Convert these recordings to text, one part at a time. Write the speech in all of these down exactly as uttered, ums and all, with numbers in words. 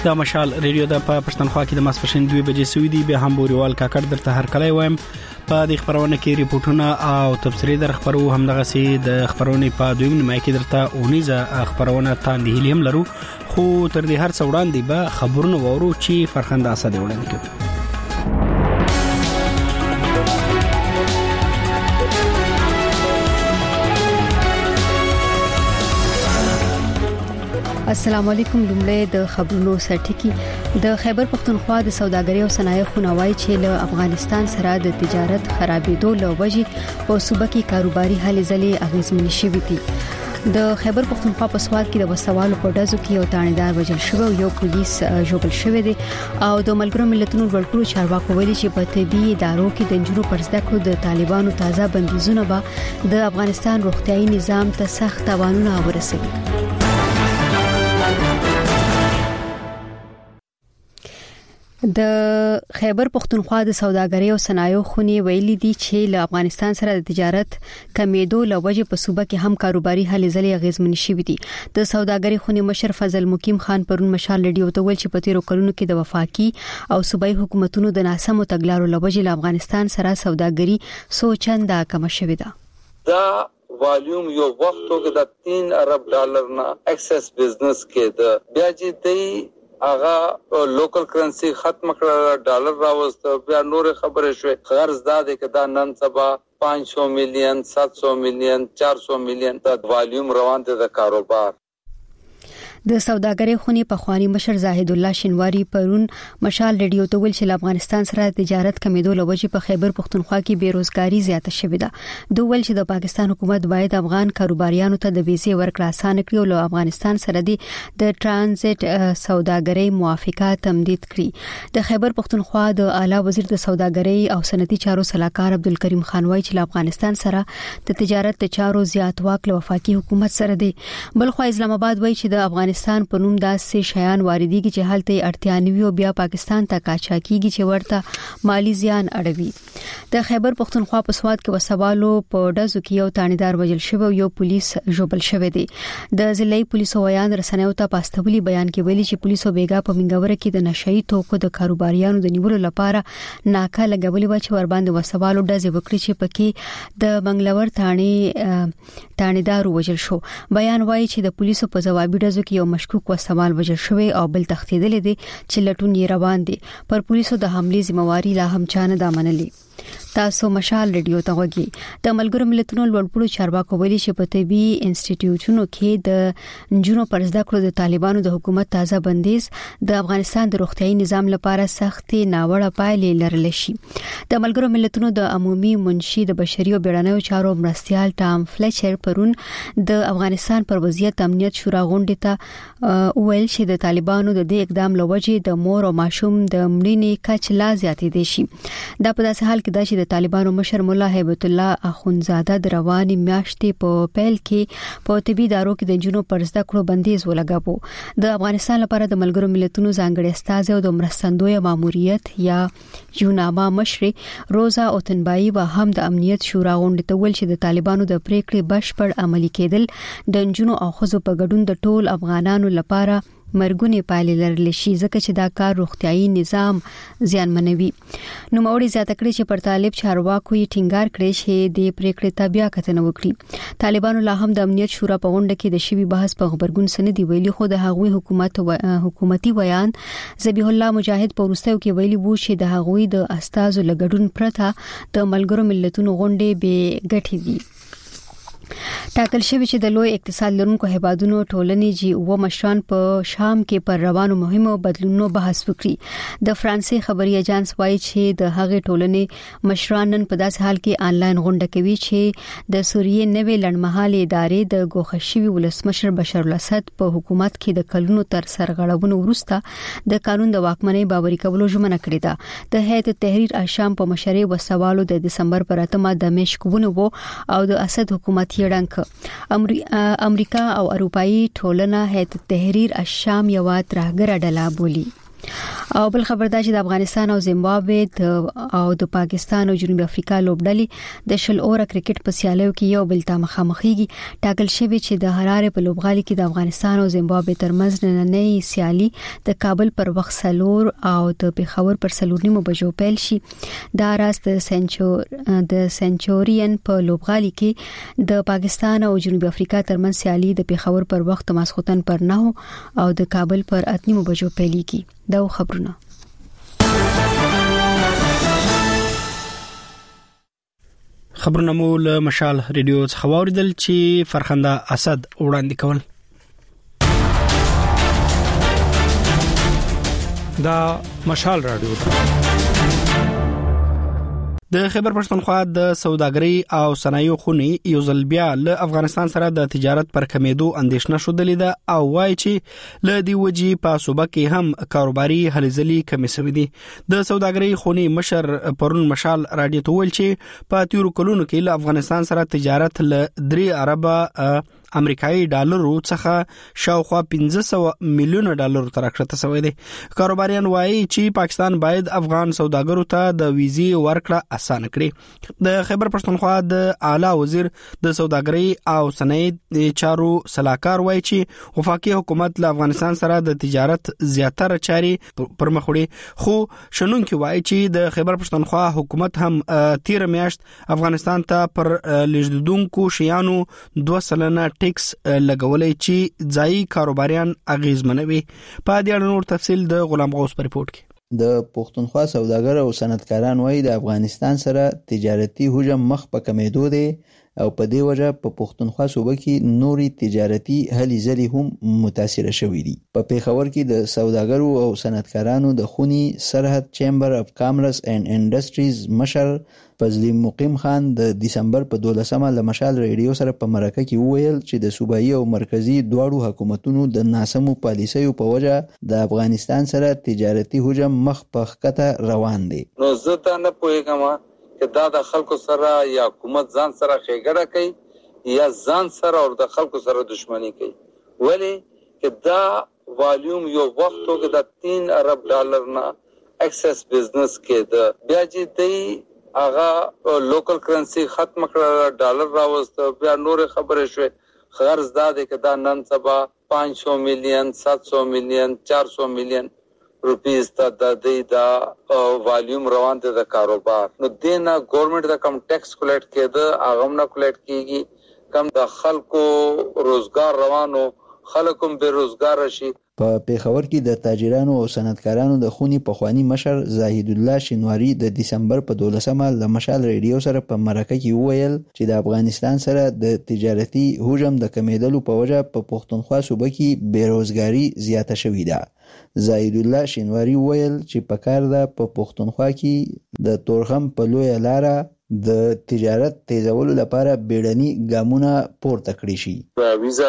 دا مشال ریډیو د پښتونخوا کې د ماسپښین دوه بجې سوي دی به هم بوريوال کاکړ درته هر کله وایم په دې خبرونه کې ریپورتونه او تبصرې در خبرو هم دغه سي د خبرونه په دویم نیمه کې درته اونیزه خبرونه تاندې هم لرو خو تر دې هر څو وړاندې به خبرونه وورو چې فرخنده اسد وړاندې کوي. السلام علیکم. لومړی د خبرونو سرټکی. د خیبر پختونخوا د سوداګرۍ او صنایع خونوای چې له افغانستان سره د تجارت خرابېدو لوجې په صوبه کې کاروباري هلې ځلې اغیزمن شوې دي. د خیبر پختونخوا په سواد کې د وسوالو په ډزو کې یو تانیدار وژل شوی او یو پولیس ژوبل شوی دی او د ملګرو ملتونو ورکړو چارواکو ویلي چې په طبي ادارو کې د انجونو پر زده کړو د طالبانو تازه بندیزونه به د افغانستان روغتيایي نظام ته سخت تاوانونه ورسوي. د خیبر پختونخوا د سوداګرۍ او صنایع خونې ویلي دي چې له افغانستان سره د تجارت کمیدو لوجې په صوبه کې هم کاروباري هلې ځلې اغیزمن شوې دي. د سوداګرۍ خونې مشر فضل مقیم خان پرون مشال ریډیو ته ویل چې په تیرو کلونو کې د وفاقي او صوبایي حکومتونو د ناسمو تګلارو لوجې له افغانستان سره سوداګري سوچنده کم شوې ده. دا والیوم یو وختو کې د تین ارب ډالر نه ایکسس بزنس کې د بیا چې دی اغه لوکل کرنسی ختم کړه ډالر راوست بیا نور خبره شوه قرض داده کې دا نن سبا پانچ سو میلیون سات سو میلیون چار سو میلیون د والیوم روان دي د کاروبار. د سوداګرۍ خونې په خواني مشر زاهد الله شینواری پرون مشال ریډیو ته ویل چې افغانستان سره تجارت کمیدو لوجې په خیبر پختونخوا کې بیروزګاری زیاته شوې ده. دوی ویل چې د پاکستان حکومت باید افغان کاروباریانو ته د ویزې ورکړه آسان کړي او له افغانستان سره د ترانزیت سوداګرۍ موافقه تمدید کړي. د خیبر پختونخوا د اعلی وزیر د سوداګرۍ او صنعتي چارو صلاحکار عبدالکریم خان وایي چې افغانستان سره د تجارت چارو زیات واک له وفاقي حکومت سره دی. بل خو اسلام آباد وایي چې د افغانستان افغانستان په نوم داسې شیان واردېږي چې هلته اړتیا نوي او بیا پاکستان ته قاچاقېږي چې ورته مالی زیان اړوي. د خیبر پختونخوا په سواد کې وسوالو په ډزو کې یو تانیدار وژل شوی او یو پولیس ژوبل شوی دی. د ضلعي پولیسو ویان رسنیو ته پاستولی بیان کې ویلي چې پولیسو بیګا په منګوره کې د نشئی توکو د کاروباریانو د نیولو لپاره ناکه لګولې و چې ور باندې وسوالو ډزې وکړي چې پکې د منګلور تانی تانیدار وژل شو. بیان وایي چې د پولیسو په ځوابي ډزو کې یو مشکوک وسوال وژل شوی او بل تښتیدل دي چې لټون یې روان دي. پر پولیسو د حملې ذمہواری لا هم چانه دا منلي. تاسو مشال ریډیو ته وګورئ. د ملګرو ملتونو لوړپوړو چارواکو ویلي چې په طبي انسټیټیوټونو کې د انجونو پر زده کړو د طالبانو د حکومت تازه بندیز د افغانستان د روغتيایي نظام لپاره سختي ناوړه پایلې لرل شي. د ملګرو ملتونو د عمومي منشي د بشري او بیړنیو چارو مرستيال ټام فلیچر پرون د افغانستان پر وضعیت امنیت شورا غونډه ته ویل چې د طالبانو د دې اقدام لوجې د مور او ماشوم د مړینې کچ لا زیاتې دي شي. دا په داسې حال کې دا چې د طالبانو مشر مولا هیبت الله اخونزاده د رواني میاشتې په پیل کې په طبي ادارو کې د جنونو پر زده کړو بندیز ولګاوه. د افغانستان لپاره د ملګرو ملتونو ځانګړي استاذ او د مرستندوی ماموریت یا یوناما مشر روزا اوتنبای و هم د امنیت شورا غونډه ته ویل چې د طالبانو د پریکړې بشپړ عملي کېدل د جنونو او خزو په ګډون د ټول افغانانو لپاره مرګونی پایلې لرل شي ځکه چې دا کار روغتيایي نظام زیانمنوي. نو موري زیاته کړی چې پر طالب چارواکو یې ټینګار کړی چې د پریکړې تابع کتنه وکړي. طالبانو لا هم د امنیت شورا په غونډه کې د شوی بحث په خبرګون سندې ویلي خو د هغوی حکومت و... حکومتي بیان ذبیح الله مجاهد په ورستیو کې ویلي وو چې د هغوی د استازو لګډون پرته د ملګرو ملتونو غونډې به ګټي دي. ټاکل شوی چې د لوی اقتصاد لرونکو هیوادونو ټولنې جی او مشران په شام کې پر روانو مهمو بدلونونو بحث وکړي. د فرانسې خبري اژانس وایي چې د هغې ټولنې مشران نن په داسې حال کې آنلاین غونډه کوي چې د سوریې نوې لړمحالې ادارې د ګوښشوي ولسمشر بشار الاسد په حکومت کې د کلونو تر سرغړونو وروسته د قانون د واکمنۍ باوري کولو ژمنه کړې ده. د هیئت تحریر الشام په مشرۍ وسوالو د دسمبر پر اتمه د دمشق ونیو او د اسد حکومت یې ډنګ. امریکا او اروپאי ټولنه هیئت تحریر الشام یو ترهګر ډله بولی. او بل خبر دا چې د افغانستان او زیمبابوې او د پاکستان او جنوبي افریقا لوبډلې د شل اوره کرکټ په سیالیو کې یو بل ته مخامخېږي. ټاکل شوی چې د هراره په لوبغالي کې د افغانستان او زیمبابوې ترمنځ نننۍ سیالي د کابل پر وخت سلور او د پیښور پر سلور نیمو بجو پیل شي. دا راز د سنچور د سنچورین په لوبغالي کې د پاکستان او جنوبي افریقا ترمنځ سیالي د پیښور پر وخت ماسخوتن پر نه او د کابل پر اتنیمو بجو پیلېږي. دا خبرونه خبرونه مو له مشال ریډیو څخه واوریدل چې فرخنده اسد وړاندې کول. دا مشال رادیو د خیبر پښتونخوا د سوداګرۍ او صنایعو خونې یو ځل بیا له افغانستان سره د تجارت پر کمیدو اندېښنه شودلې ده او وايي چې له دې وجې په صوبه کې هم کاروباري هلې ځلې کمې شوې دي. د سوداګرۍ خونې مشر پرون مشال راډیو ته ویل چې په تیرو کلونو کې له افغانستان سره تجارت له درې اربه امریکایي ډالرو څخه شاوخوا پنځه سوه میلیونه ډالر تر راکړه شوی دی. کاروباریان وایي چې پاکستان باید افغان سوداګرو ته د ویزې ورکړه اسانه کړي. د خیبر پښتونخوا د اعلی وزیر د سوداګرۍ او صنایع چارو سلاکار وایي چې وفاقي حکومت له افغانستان سره د تجارت زیاتره چاري پر مخ وړي، خو شنونکو وایي چې د خیبر پښتونخوا حکومت هم تیر میاشت افغانستان ته پر لږدونکو شیانو دوه سلنه ټیکس لګولای چې ځای کاروباریان اغیزمنوي. په دې اړه نور تفصیل د غلام غوث په ریپورت کې. د پښتونخوا سوداګر او صنعتکاران وایي د افغانستان سره تجارتي حجم مخ په کمیدو دی او په دې وجه په پښتونخوا صوبه کې نوري تجارتي هلې ځلې هم متاثر شوي دي. په پیښور کې د سوداګرو او صنعتکارانو د خوني سرحد چیمبر اف کامرس اینڈ انډستریز مشر فضلی مقیم خان د دسمبر په دولسمه له مشال ریډیو سره په مرکه کې وویل چې د صوبایي او مرکزی دواړو حکومتونو د ناسمو پالیسیو په وجه د افغانستان سره تجارتي حجم مخ په ښکته روان دی. نو زه ته نه پوهیږم چې دا د خلکو سره یا حکومت ځان سره ښېګړه کوي یا ځان سره او د خلکو سره دښمني کوي. ولی چې دا والیوم یو وخت کې د تین ارب ډالر نه اکسس بزنس کې د بیا چې دی هغه لوکل کرنسی ختم کړه، ډالر راوست، بیا نور خبرې شوې. غرض دا دی چې دا نن سبا پانچ سو میلیون سات سو میلیون چار سو میلیون روپیز ته د دې دا والیوم روان دي د کاروبار. نو دینه ګورنمنت دا کم ټیکس کلیکټ کېده هغه نه کلیکټ کیږي، کم د خلکو روزګار روانو خلکم بے روزګار شي. په پیښور کې د تاجرانو او صنعتکارانو د خوني پخوانی مشر زاهد الله شینواری د دسمبر په دولسمه له مشال ریډیو سره په مرکه کې وویل چې د افغانستان سره د تجارتي حجم د کمیدلو په وجه په پښتونخوا صوبه کې بیروزګاری زیاته شوې ده. زاهد الله شینواری وویل چې په کار ده په پښتونخوا کې د تورخم په لویه لاره د تجارت تیزولو لپاره بیړني ګامونه پورته کړی شي. ویزا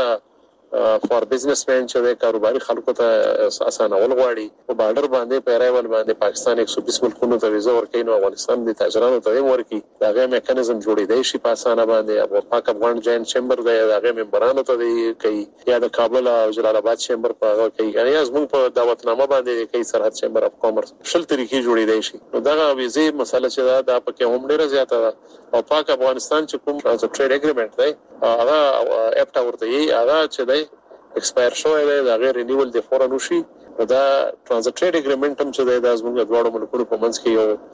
فور بزنسمن چې د کاروباري خلکو ته اسانول غواړي په بارډر باندې پیرایول باندې پاکستان ایک سو بیس ملکونو ته ویزا ورکوي، نو افغانستان د تاجرانو ته ورکوي. دا غي میکانیزم جوړېدای شي په اسانه باندې. او پاک افغان جاین چیمبر دی دا غي ممبرانو ته دی کوي یا د کابل او جلال آباد چیمبر په هغه کوي، یعنی زموږ په دعوتنامه باندې کوي سرحد چیمبر اف کامرس شل طریقې جوړېدای شي. نو دا ویزې مسله چې دا د پکې هم ډیره زیاته ده. او پاک افغانستان چې کوم ټریډ اګریمنت دی هغه اپټا ورته یې هغه چې دی ایکسپایر شوی دی، دا غیر رینیول دی فورا نوشي. دا ترانزیت ټریډ اګریمنت هم چې دی د زموږ دواړو ملکونو په منځ کې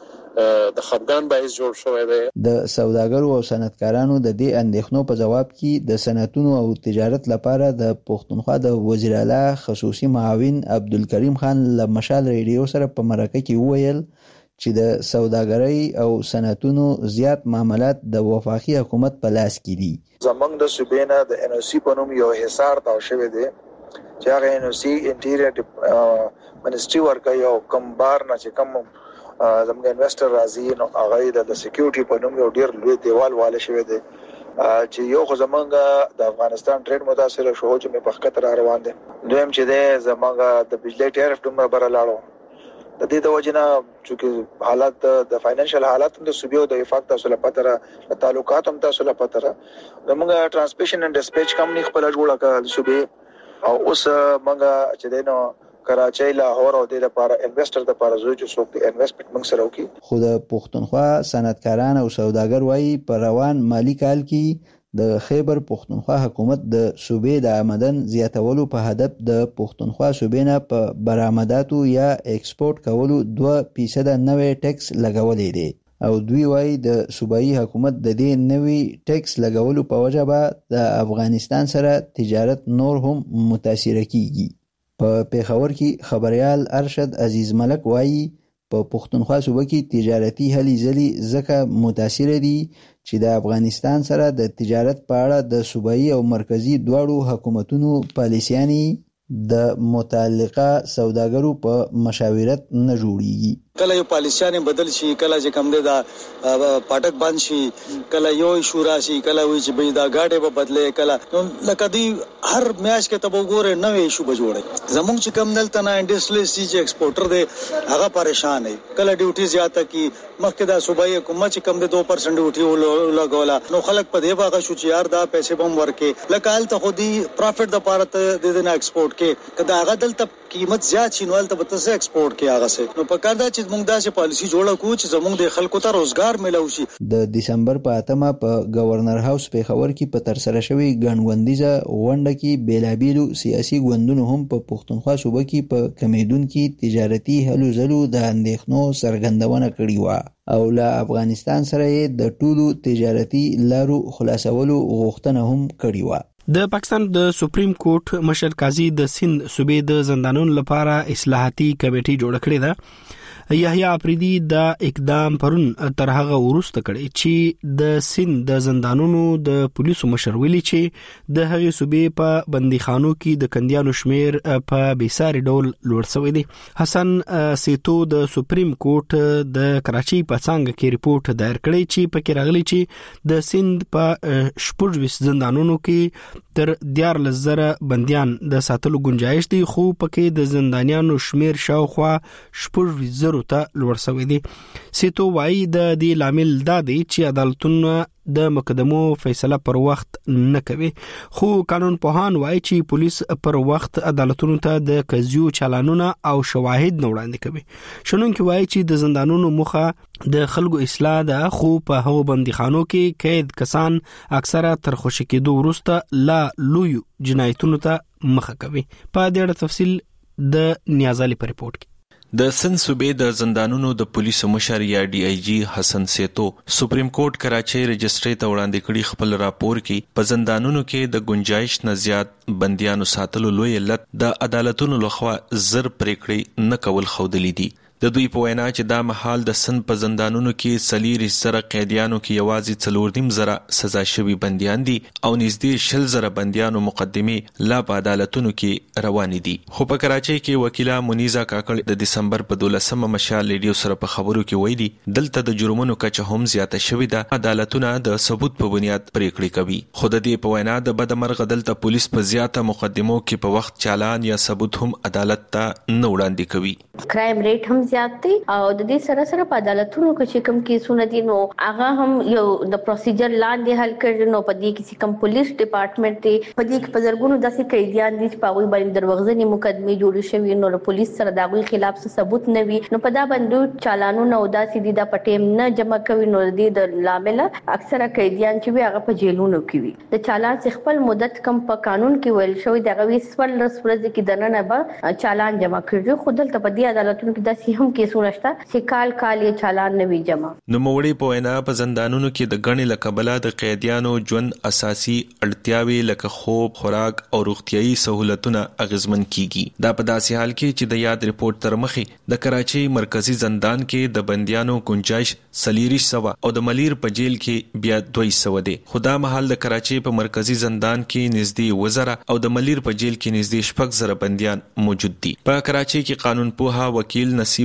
یو د خپګان باعث جوړ شوی دی. د سوداګرو او صنعتکارانو د دې اندېښنو په جواب کې د صنعتونو او تجارت لپاره د پښتونخوا د وزیر اعلی خصوصي معاون عبدالکریم خان له مشال ریډیو سره په مرکه کې وویل چې د سوداګرۍ او صنعتونو زیات معاملات د وفاقي حکومت په لاس کې دي. زمونږ د صوبې نه د ان او سی په نوم یو حصار تاو شوی دی چې هغه ان او سی انټیریر منسټري ورکوي او کوم بار نه چې کوم زموږ انویسټر راځي نو هغه د سکیورټي په نوم یو ډیر لوی دیوال واله شوی دی چې یو خو زمونږ د افغانستان ټریډ متاثر شو چې مې په خطر روان دي. دویم چې دی زمونږ د بجلی ټیرف دومره بره لاړو د دې د وجنه چې حالات د فاینانشل حالات د صوبې او د وفاق تاسو لپاره د تعلقات هم تاسو لپاره موږ ترانسمیشن اینڈ ډسپیچ کمپنی خپل جوړه کړه صوبې او اوس موږ چې دینو کراچۍ لاهور او د لپاره انویسټر د لپاره زوی چې څوک د انویسټمنت موږ سره وکړي. خو د پښتونخوا صنعتکاران او سوداګر وایي په روان مالی کال کې د خیبر پښتونخوا حکومت د صوبې د آمدن زیاتولو په هدف د پښتونخوا صوبې نه په برآمداتو یا ایکسپورت کولو دوه فیصد نوې ټیکس لګولې دي او دوی وایي د صوبایي حکومت د دې نوې ټیکس لګولو په وجه به د افغانستان سره تجارت نور هم متاثر کیږي. په پیښور کې خبريال ارشد عزیز ملک وایي په پښتونخوا صوبه کې تجارتي هلې ځلې ځکه متاثر دي چې د افغانستان سره د تجارت په اړه د صوبایي او مرکزی دواړو حکومتونو پالیسیانې د متعلقه سوداګرو په مشاورت نه جوړیږي. کله یو پالیسیانې بدل شي، کله چې کم دی دا پټک بند شي، کله یو شورا شي، کله وی چې به دا گاډي به بدلې، کله لکه دی هر میاش کې تبو ګوره نوې شو به جوړي. زمونږ چې کم دلته نه انډستریالیست چې ایکسپورټر دی هغه پریشان دی، کله ډیوټي زیاته کی مخکې دا صوبایي حکومت چې کم دی دو پرسنټ ډیوټي لګولا نو خلک په دې باغه شو چې یار دا پیسې بم ورکې لکه حالت خو دی پروفټ د پاره ته د دې نه ایکسپورټ کې کدا هغه دلته قیمت زیات شي نو ته به تاسو ایکسپورټ کې هغه سه نو په کار دا چې موږ داسې پالیسی جوړه کوو چې زموږ د خلکو ته روزګار ملو شي. د دسمبر په اتمه په گورنر هاوس پیښور کې په تر سره شوی ګڼوندیزه غونډه کې بیلابیلو سیاسي ګوندونو هم په پښتونخوا صوبه کې په کمیدونکو تجارتي هلو ځلو د اندېښنو څرګندونه کړې و او له افغانستان سره د ټولو تجارتي لارو خلاصولو غوښتنه هم کړې و. د پاکستان د سپریم کورټ مشر قاضي د سند صوبې د زندانونو لپاره اصلاحاتي کمیټه جوړ کړې ده. یحیی افریدی دا اقدام پرون تر هغه ورسته کړی چې د سند د زندانونو د پولیسو مشر ویلي چې د هغې صوبې په بندیخانو کې د کندیانو شمیر په بیساري ډول لوړ شوی دی. حسن سیتو د سپریم کورټ د کراچۍ په څنګه کې ریپورت دایر کړی چې پکې راغلی چې د سند په شپږ زندانونو کې تر دیارلس زره بندیان د ساتلو گنجائش دی، خو پکې د زندانیانو شمیر شاوخوا شپږ زره ته لوړ شوی دی. سیتو وایي د دې لامل دا دی چې عدالتونه د مقدمو فیصله پر وخت نه کوي، خو قانون پوهان وایي چې پولیس پر وخت عدالتونو ته د قضیو چالانونه او شواهد نه وړاندې کوي. شنونکي وایي چې د زندانونو موخه د خلکو اصلاح ده، خو په هغو بندیخانو کې قید کسان اکثره تر خوشي کېدو وروسته لا لوی جنایتونو ته مخه کوي. په دې اړه تفصیل د نیازالي په ریپورت کې. د سند صوبې د زندانونو د پولیسو مشر یا ډي آی جی حسن سیتو سپریم کورټ کراچۍ رجسټري ته وړاندې کړي خپل راپور کې په زندانونو کې د گنجائش نه زیات بندیانو ساتلو لوی علت د عدالتونو لخوا زر پریکړې نه کول ښودلې دي. د دوی په وینا چې دا مهال د سند په زندانونو کې سلیری زره قیدیانو کې یوازې څلور نیم زره سزا شوي بندیان دي او نږدې شل زره بندیانو مقدمې لا په عدالتونو کې روانې دي. خو په کراچۍ کې وکیله منیزه کاکړ د دسمبر په دولسمه مشال ریډیو سره په خبرو کې ویلي دلته د جرمونو کچه هم زیاته شوې ده، عدالتونه د ثبوت په بنیاد پریکړې کوي. خو د دې په وینا د بدمرغه دلته پولیس په زیاته مقدمو کې په وخت چالان یا ثبوت هم عدالت ته نه وړاندې کوي. کرایم ریټ هم زیات دی او د دې سره سره په عدالتونو کې چې کوم کیسونه دي نو هغه هم یو د پروسیجر لاندې حل کړي نو په دې کې چې کوم پولیس ډپارټمنټ دی په دې کې په زرګونو داسې قیدیان دي چې په هغوی باندې دروغجنې مقدمې جوړې شوي نو د پولیس سره د هغوی خلاف څه ثبوت نه وي نو په دا باندې چالانونه او داسې دي دا په ټیم نه جمع کوي نو د دې د لامل اکثره قیدیان چې وي هغه په جیلونو کې وي. د چالان څخه خپل مدت کم په قانون کې ویل شوی دغه وی سوال ورځې کې دننه به چالان جمع کړي خو دلته په دې عدالتونو کې داسې هم کیسونه شته چې کال کال یې چالان نه وي جمع. نو موړي په وینا په زندانونو کې د غنې لکبله د قیدیانو ژوند اساسي اړتیاوي لکه خوب، خوراک او روغتيایي سہولتونه اغیزمن کیږي. دا په داسې حال کې چې د یاد ریپورت تر مخې د کراچۍ مرکزی زندان کې د بندیانو گنجائش سلیریش سوا او د ملیر په جیل کې بیا دوی سو دي. خدا محل د کراچۍ په مرکزی زندان کې نږدې وزره او د ملیر په جیل کې نږدې شپږ زره بندیان موجود دي. په کراچۍ کې قانون پوها وکیل نصیب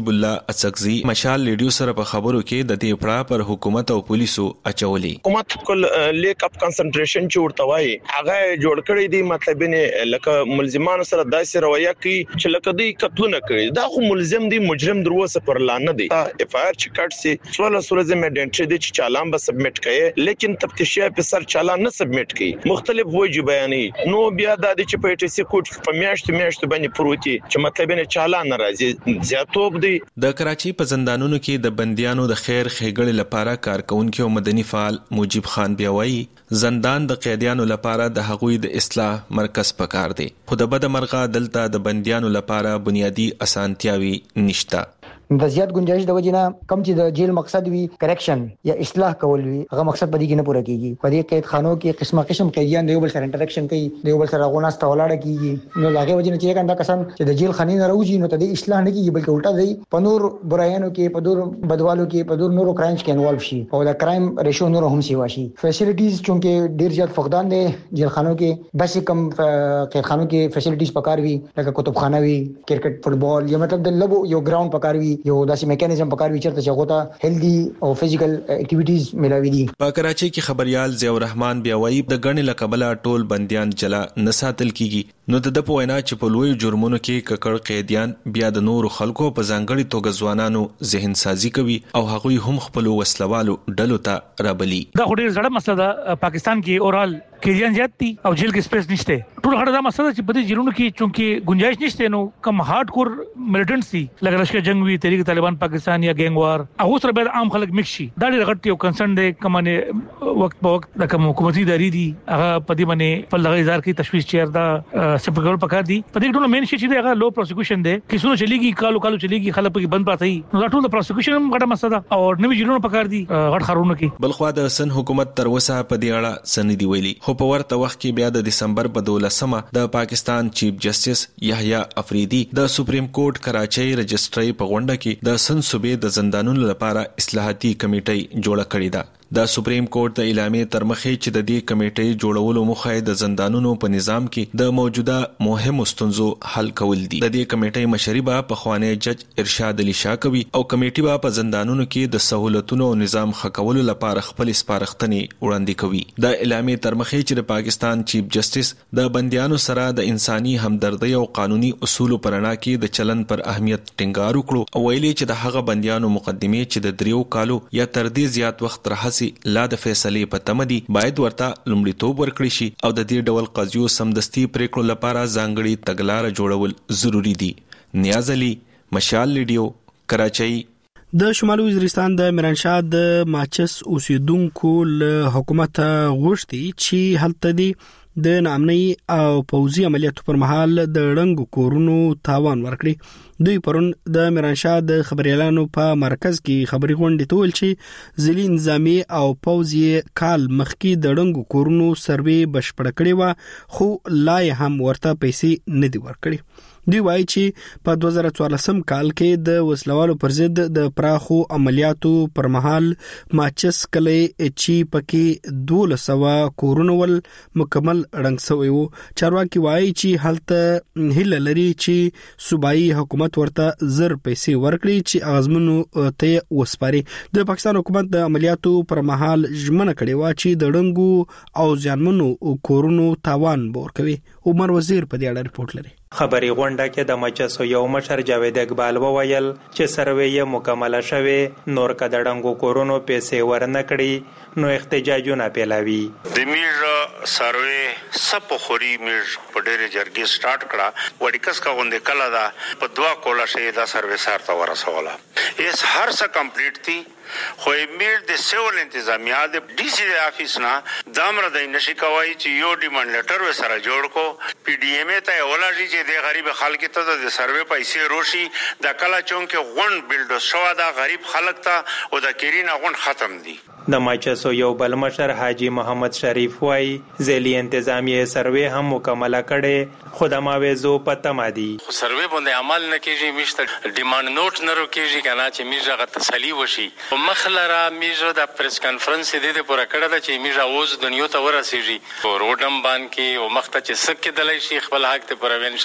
نجیب الله اڅکزي مشال ریډیو سره په خبرو کې د دې پړه پر حکومت او پولیسو اچولي. حکومت کول لیک اپ کنسنټریشن چورته وای هغه جوړ کړی دی، مطلب نه لکه ملزمان سره داسې رویه کوي چې لکه دوی کتونه کوي. دا خو ملزم دی، مجرم دروسه پر لانه دی. اف آر چې کټ سي څوله سورزه میډنټ دي چې چالان به سبمټ کړي، لیکن تفتیشي افسر چالان نه سبمټ کړي. مختلف وجه بیانې نو بیا د دې چې په ټي سي کوډ په میاشت میاشت باندې پروتي چې مطلب نه چالان راځي زیاتوب دی. د کراچي په زندانونو کې د بنديانو د خیر ښېګړې لپاره کارکونکو او مدني فعال مجيب خان بیا وایي زندان د قیدیانو لپاره د هغوی د اصلاح مرکز پکار دی، خو د بد مرغه دلته د بنديانو لپاره بنیادی اسانتیاوي نشته. د زیات گنجائش د وجنه کم چې د جیل مقصد وي کریکشن یا اصلاح کول وي، هغه مقصد پدې کې نه پوره کیږي. په دې قید خانو کې قسمه قسم قیدیان د یو بل سره انټریکشن کوي، د یو بل سره غوناست ولاړه کیږي. نو هغه وجنه چې کنده کسان چې د جیل خانې نه راوځي نو ته د اصلاح نه کیږي، بلکې الټا دی په نور برایانو کې، په نور بدوالو کې، په نور نورو کرایمز کې انوالو شي او د کرایم ریشو نور هم سی واشي. فیسیلیټیز چونکه ډیر زیات فقدان دي جیل خانو کې، بس کم قید خانو کې فیسیلیټیز پکار وي لکه کتابخانه وي، کرکټ فوټبال یا مطلب د لبو یو ګراوند پکار وي، یو داسې میکانیزم پکار وي چرته چې غوته هیلدي او فزیکل اکټیویټیز ملاوي دي. په کراچي کې خبريال ضیاء الرحمن بیا وایي د غنې لقبله ټول بنديان جلا نه ساتل کیږي. نو د په وینا چې په لوی جرمونو کې ککړ قیدیان بیا د نورو خلکو په ځانګړي توګه ځوانانو ذهن سازي کوي او هغوی هم خپل وسلوالو ډلو ته رابلي. دا ډېر زړه مسله ده. پاکستان کې اورال قیدیان زیات دي او جیل کې سپیس نشته. ټول هغه دا مسله چې په دې جیلونو کې چونکه گنجائش نشته نو کم هارد کور ملیټنټس دي لکه لشکر جنگ وی، تحریک طالبان پاکستان یا ګینګ وار، هغه سره به عام خلک مکس شي. دا ډېر غټ یو کنسرن دی. کمانه وخت په وخت د کوم حکومتي ادارې دي هغه په دې باندې په لغې ځار کې تشویش چیر دا سپکول پکار دي. په دې ټول مین شي چې هغه لو پروسیکیوشن دی، کیسونه چلیږي کالو کالو چلیږي، خلک په بند پاتې. نو دا ټول د پروسیکیوشن غټه مسله ده او نوې جیلونو پکار دي غټ خارونه کې. بلخوا د سن حکومت تر وسه په دې اړه سندې ویلي، خو په ورته وخت کې بیا د دسمبر په دولسمه د پاکستان چیف جسټس یحیی افریدي د سپریم کورټ کراچۍ رجسټري په غونډه کې د سن صوبې د زندانونو لپاره اصلاحاتي کمیټه جوړه کړې ده. د سپریم کورټ د اعلامیې تر مخې چې د دې کمیټې جوړولو موخه د زندانونو په نظام کې د موجوده مهمو ستونزو حل کول دي. د دې کمیټې مشري به پخوانی جج ارشاد علي شاه کوي او کمیټې به په زندانونو کې د سہولتونو او نظام ښه کولو لپاره خپل سپارښتنې وړاندې کوي. د اعلامیې تر مخې چې د پاکستان چیف جسټس د بندیانو سره د انساني همدردۍ او قانوني اصولو پر رڼا کې د چلن پر اهمیت ټینګار وکړو او ویلي چې د هغه بندیانو مقدمې چې د دریو کالو یا تر دې زیات وخت راهسي لا د فیصلې په تمه دي باید ورته لومړیتوب ورکړي شي او د دې ډول قضیو سمدستي پریکړو لپاره ځانګړي تګلارې جوړول ضروری دي. نیاز علي، مشال ریډیو، کراچۍ. د شمالي وزیرستان د میرانشاه د ماچس اوسیدونکو له حکومت غوښتي چې هلته دي د نامنۍ او پوځي عملیاتو پر مهال د ړنګو کورونو تاوان ورکړي. دوی پرون د میرانشاه د خبريالانو په مرکز کې خبري غونډې ته ویل چې ځلي نظامی او پوځي کال مخکې د ړنګو کورونو سروې بشپړ کړي و، خو لا هم ورته پیسې نه دي ورکړي. دوی وایي چې په دوه زره څوارلسم کال کې د وسلوالو پر ضد د پراخو عملیاتو پر مهال ماچس کلی چې پکې دولس سوه کورونه ول مکمل رنګ شوی وو. چارواکي وایي چې هلته هیله لري چې صوبایي حکومت ورته زر پیسې ورکړي چې اغزمنو ته وسپاري. د پاکستان حکومت د عملیاتو پر مهال ژمنه کړې و چې د ړنګو او ځانمنو کورونو تاوان به ورکوي. عمر وزیر په دې اړه ریپورت لري. خبري غونډه کې د مجلس یو مشر جاوید اقبال وویل چې سروې یې مکمل شوه، نور کډړنګو کورونو پیسې ورنکړي نو احتجاجونه پیلاوي. د میژ سروې سپ خوري میژ په ډېر جرګې سٹارټ کړه وړي کس کا غونډه کلا دا په دوا کولا شي دا سروې سارته ورسوله اس هر څه کمپلیټ تي خو امیر د سیول انتظامیه د ډي سي افیس نه دامر د نشي کوي چې یو ډیماند لیټر وسره جوړ کو پی ډي ایم ته ولاشي چې د غریب خلک ته د سروې پیسې روشي د کلا چون کې غون بلډ شو دا غریب خلک ته او د کیرینا غون ختم دي. د ماچسو یو بل مشر حاجی محمد شریف وای ځلی انتظامیه سروې هم مکمل کړي خو د ماویزو پته مادي خو سروې باندې عمل نه کیږي مشته ډیماند نوٹ نه رو کیږي کنه چې میژه تسلی وشي. مخلره میژه د پریس کانفرنس دې د پوره کړه چې میژه اوس دنیا ته ورسیږي روډم باندې کې او مخته چې سکه دلای شي خپل حق ته پروین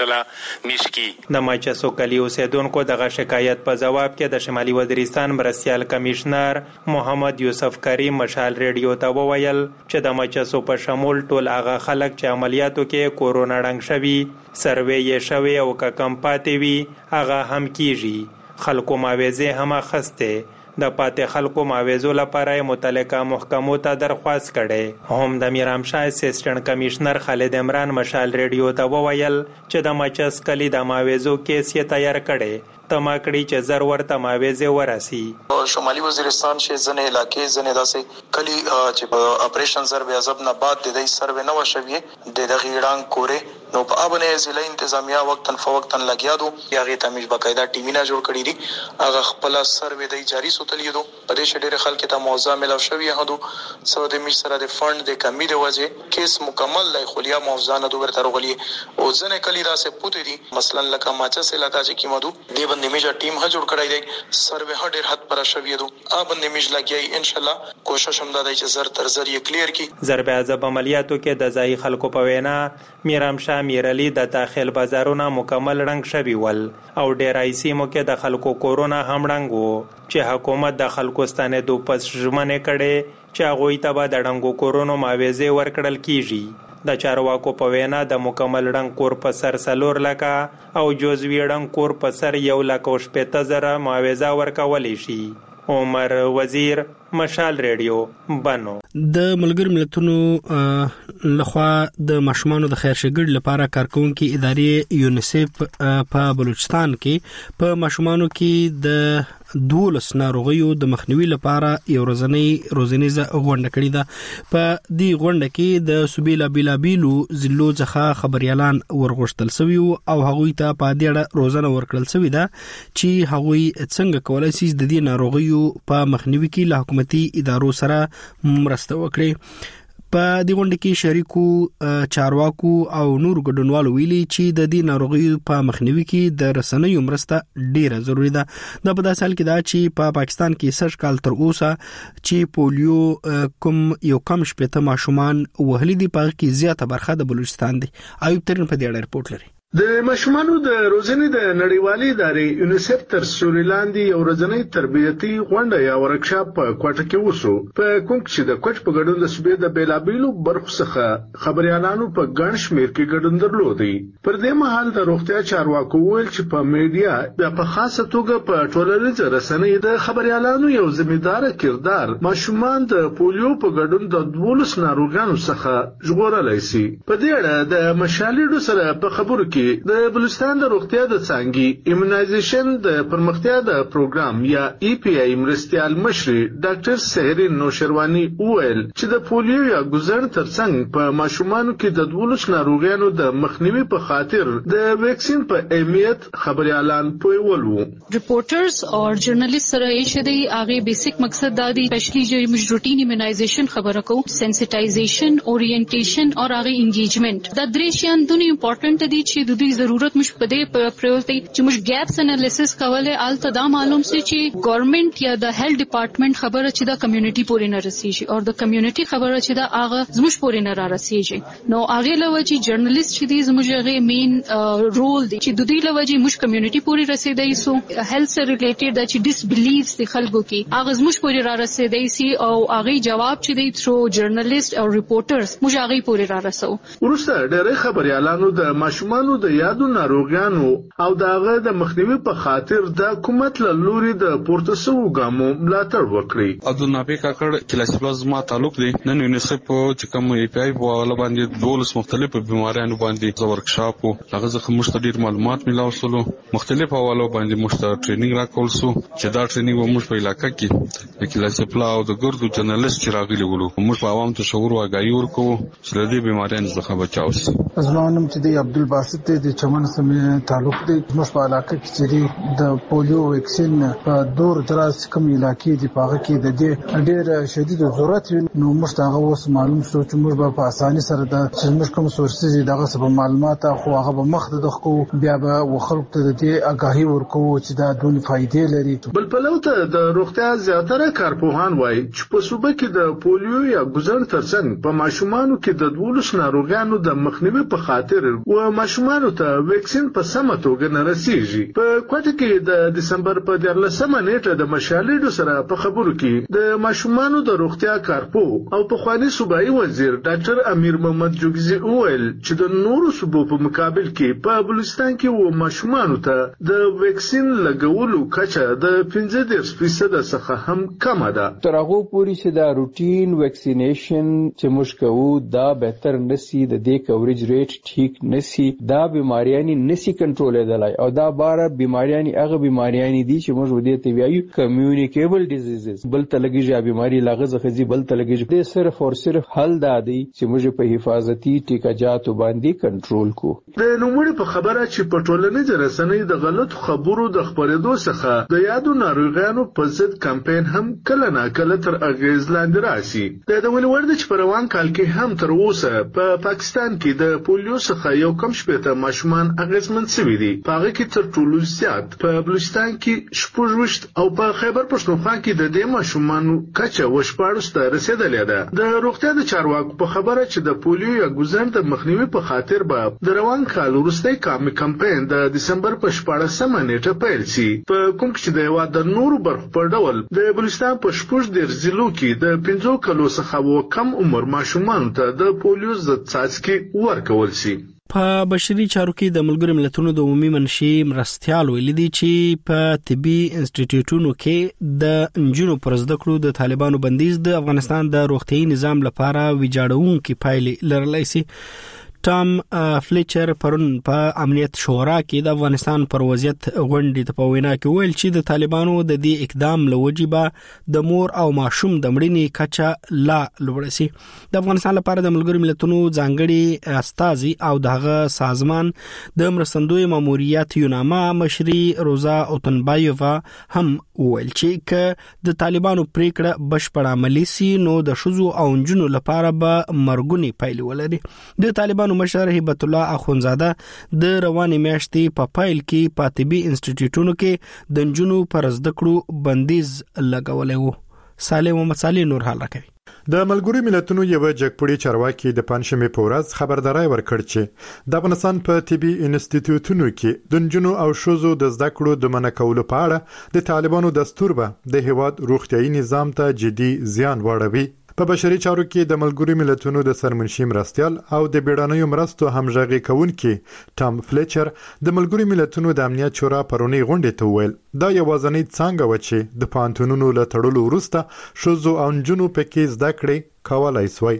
سلسله میشکی. د ماچسو کلی اوسیدونکو دغه شکایت په جواب کې د شمالي وزیرستان مرستيال کمشنر محمد یوسف کریم مشال ریډیو ته وویل چې د ماچسو په شمول ټول هغه خلک چې عملیاتو کې کورونا ډنګ شوي سروې یې شوي او که کم پاتې وي هغه هم کیږي. خلکو معاوضې هم اخیستې. د پاتې خلکو معاوضو لپاره متعلقه محکمو ته درخواست کړي. هم د میرامشاه اسسټنټ کمشنر خالد عمران مشال ریډیو ته وویل چې د ماچس کلی د معاوضو کیس یې تیار کړي. تما کړي چې زر ورته معاوضې ورسي. شمالي وزیرستان شې ځنې علاقې ځنې داسې کلی چې په اپریشن ضرب عذاب نه بعد د دې سروې نه وشوي د دغه ایران کورې نو په ابنه ضلع انتظامیه وقتن فوقتن لګیا دو یاغه تمیز باقاعده ټیمینه جوړ کړی دي. هغه خپل سروې د جاری سوتلی دو په دې شډیر خلک ته موضوع ملو شوی هدو سو د می سره د فند د کمی د وجه کیس مکمل لای خلیا موضوع نه دوه تر غلی او ځنې کلی داسې پوتې دي مثلا لکه ماچس علاقہ چې کیمدو دی باندې میجا ټیم ها جوړ کړی دی سروې هډیر حد پر شوی دو ابنه میج لګی ان شاء الله کوشش هم دای چې زر تر زر یې کلیر کی. ضرب عذاب عملیاتو کې د ځای خلکو په وینا میرامشاه میرعلی د داخل بازارونه مکمل رنګ شوی ول او ډیرای سیمو کې د خلکو کورونا هم رنګ وو چې حکومت د خلکو ستانه دو پس ژمنه کړي چې هغه ته به د ډنګو کورونا معاوضه ورکړل کیږي. د چارواکو په وینا د مکمل رنګ کور په سر سلور لکه او جزوی رنګ کور په سر یو لکه او شپېته زره معاوضه ورکولی شي. عمر وزیر مشال ریډیو بنو. د ملګر ملتونو لخوا د ماشومانو د خیر ښېګړې لپاره کارکونکو ادارې یونیسف په بلوچستان کې په ماشومانو کې د دولس ناروغیو د مخنیوي لپاره یو ورځنی روزنیزه غونډه کړې ده. په دې غونډه کې د صوبې لا بیلابیلو ضلعو څخه خبريالان ورغښتل شوي او هغوی ته په دې اړه روزنه ورکړل شوې ده چې هغوی څنګه کولای شي د دې ناروغیو په مخنیوي کې له حکومتي ادارو سره مرسته وکړي. په دې غونډه کې شریکو چارواکو او نور ګډونوالو ویلي چې د دې ناروغیو په مخنیوي کې د رسنیو مرسته ډیره ضروری ده. دا په داسې حال کې ده چې په پاکستان کې سږ کال تر اوسه چې پولیو کوم یو کم شپېته ماشومان وهلي دي په کې زیاته برخه د بلوچستان دي. ایوب ترین په دې اړه رپورټ لري. د ماشومانو د روزنې د نړیوالې ادارې یونیسف تر سوري لاندې یو ورځنی تربیتي غونډه یا ورکشاپ په کوټه کې وشو په کوم چې د کوټ په ګډون د صوبې د بیلابیلو برخو څخه خبريالانو په ګڼ شمېر کې ګډون درلودي. پر دې مهال د روغتیا چارواکو ویل چې په میډیا د په خاصه توګه په ټولنیزو رسنیو د خبريالانو یو ځمېدار کردار ماشومان د پولیو په ګډون د دولس ناروغانو څخه ژغورلای شي. په دې اړه د مشالېډو سره په خبرو کې د بلوچستان د روغتیا د څانګې ایمونایزیشن د پرمختیا د پروګرام یا ای پی آی مرستيال مشر ډاکټر سهرین نوشروانی وویل چې د پولیو یا ګزر ترڅنګ په ماشومانو کې د دولس ناروغانو د مخنیوي په خاطر د ویکسین په اهمیت خبريالان پویول وو. ریپورټرز او جرنالیست سره یې شدي هغه بیسیک مقصد دا دی سپیشلی چې موږ روټین ایمونایزیشن خبره کوو سنسټایزیشن اورینټیشن او هغه انګیجمنت دا درې شیان دونی امپورټنت دي چې د دې ضرورت مش په دې پریورټي چې موږ ګیپس انالیسس کوله آلته دا معلوم سي چې ګورنمنت یا د هیلث ډپارټمنټ خبره چې دا کمیونټي پورې نه رسیږي او د کمیونټي خبره چې دا هغه زموږ پورې نه را رسیږي. نو هغه لوي چې جرنالیست چې دې زموږ هغه مین رول دی چې د دې لوي چې موږ کمیونټي پورې رسیدای سو هیلث سره ریلیټډ د چې ډیس بیلیفز د خلکو کې هغه زموږ پورې را رسیدای سي او هغه جواب چې دی تھرو جرنالیست او ریپورټرز موږ هغه پورې را رسو. ورسته ډېر خبريالانو د ماشومانو د یادو ناروغانو او داغه د مخنیوي په خاطر د حکومت له لوري د پورته سو ګامو ملاتړ وکړي. عبدالنبی کاکړ کلاس پلازما تعلق دی. نن یونیسف چې کوم ای پی آی په حواله باندې دولس مختلفو بیماریانو باندې ورکشاپ او هغه ځکه موږ ډیر معلومات ملاو سولو مختلف حواله باندې موږ ټریننګ راکول سو چې دا ټریننګ موږ په علاقې کې د کلاس پلاو د ګردو جرنالیست چې راغلي ولو موږ په عوام ته شعور واغایي ورکو چې د دې بیماریانو څخه بچاو شي. ازمانم چې د عبدالباسط د چمن سمې تعلق دی موږ په علاقه کې چې د پولیو ویکسین په دور دراز کوم علاقې دی په هغه کې د دې ډېر شدید ضرورت نو موږ ته هغه اوس معلوم شو چې موږ په اساني سره د چې موږ کوم سورسز دغه سبب معلومات خو هغه به مخ د خو بیا به وخلق ته د دې آگاهي ورکو چې دا دون فائدې لري. بل په لوته د روغتیا زیاتره کارپوهان وایي چې په صوبه کې د پولیو یا ګزر ترڅنګ په ماشومانو کې د دولس ناروغانو د مخنیوي په خاطر او ماشومان ماشومانو ته ویکسین په سمه توګه نه رسیږي. په کوټه کې د دسمبر په دیارلسمه نیټه د مشالېډو سره په خبرو کې د ماشومانو د روغتیا کارپو او پخوانی صوبایي وزیر ډاکټر امیر محمد جوګزي وویل چې د نورو صوبو په مقابل کې په بلوچستان کې و ماشومانو ته د ویکسین لګولو کچه د پنځه دېرش فیصد څخه هم کمه ده. تر هغه پورې چې دا روټین ویکسینیشن چې موږ کوو دا بهتر نسی، د دې کوریج ریټ ټیک نسی، دا بیماریانی نسی کنټرولېدلای او دا بار بیماریانی هغه بیماریانی دي چې موږ ودې ته وایو کمیونیکیبل ډیزیزز، بل ته لګیږي بیماری لاغه خزي بل ته لګیږي. د صرف او صرف حل دا دی چې موږ په حفاظتي ټیکاجاتو باندې کنټرول کو. د نوموړي په خبره چې په ټولنیزو رسنیو د غلط خبرو د خبرېدو څخه د یادو ناروغانو په ضد کمپاین هم کله نه کله تر اغیز لاندې راشي. د دولت ورده چې په روان کال کې هم تر اوسه په پاکستان کې د پولیو څخه یو کم شپېته ماشومان اغیزمن شوي دي. په هغه کې تر ټولو زیات په بلوچستان کې شپږ ویشت او په خیبر پښتونخوا کې د دې ماشومانو کچه وشپاړس ته رسیدلې ده. د روغتیا د چارواکو په خبره چې د پولیو یا ګوزن د مخنیوي په خاطر به د روان کال وروستی کامي کمپاین د دسمبر په شپاړسمه نیټه پیل شي. په کوم کې د هېواد د نورو برخو په ډول د بلوچستان په شپږ دېرش ضلعو کې د پنځو کلو څخه و کم عمر ماشومانو ته د پولیو ضد څاڅکي ورکول شي. په بشري چارو کې د ملګرو ملتونو د عمومي منشي مرستيال ویلي دي چې په طبي انسټیټیوټونو کې د انجونو پر زده کړو د طالبانو بندیز د افغانستان د روغتيایي نظام لپاره ویجاړونکې پایلې لرلی شي. ټام فلیچر پرون په امنیت شورا کې د افغانستان پر وضعیت غونډې ته په وینا کې ویل چې د طالبانو د دې اقدام لوجبه د مور او ماشوم د مړینې کچه لا لوړه شي. د افغانستان لپاره د ملګرو ملتونو ځانګړي استازي او دغه سازمان د مرستندوی ماموریت یوناما مشري روزا اوتنبایووا هم ویل چې ک د طالبانو پریکړه بشپړه عملی سي نو د شذو او انجونو لپاره به مرګونی پایلې ولري. د طالبانو مشر هبت الله اخونزاده د روانې میاشتې په پایل کې په طبي انسټیټیوټونو کې د انجونو پر زده کړو بندیز لګولې وو. صالح محمد صالح نور حال راکوي. د ملګرو ملتونو یو جګپړی چارواکي د پنځمې په ورځ خبرداري ورکړ چې د افغانستان په طبي انسټیټیوټونو کې د انجونو او شوزو د زده کړو د منع کولو په اړه د طالبانو دستور به د هیواد روغتيایي نظام ته جدي زیان واړوي. په بشري چارو کې د ملګرو ملتونو د سرمنشي مرستيال او د بیړنیو مرستو همغږي کوونکي ټام فلیچر د ملګرو ملتونو د امنیت شورا پرونی غونډې ته ویل دا یوازنی څنګه و چې د پانتونونو له تړلو وروسته شوزو او انجونو پکې زده کړې کولای شوی.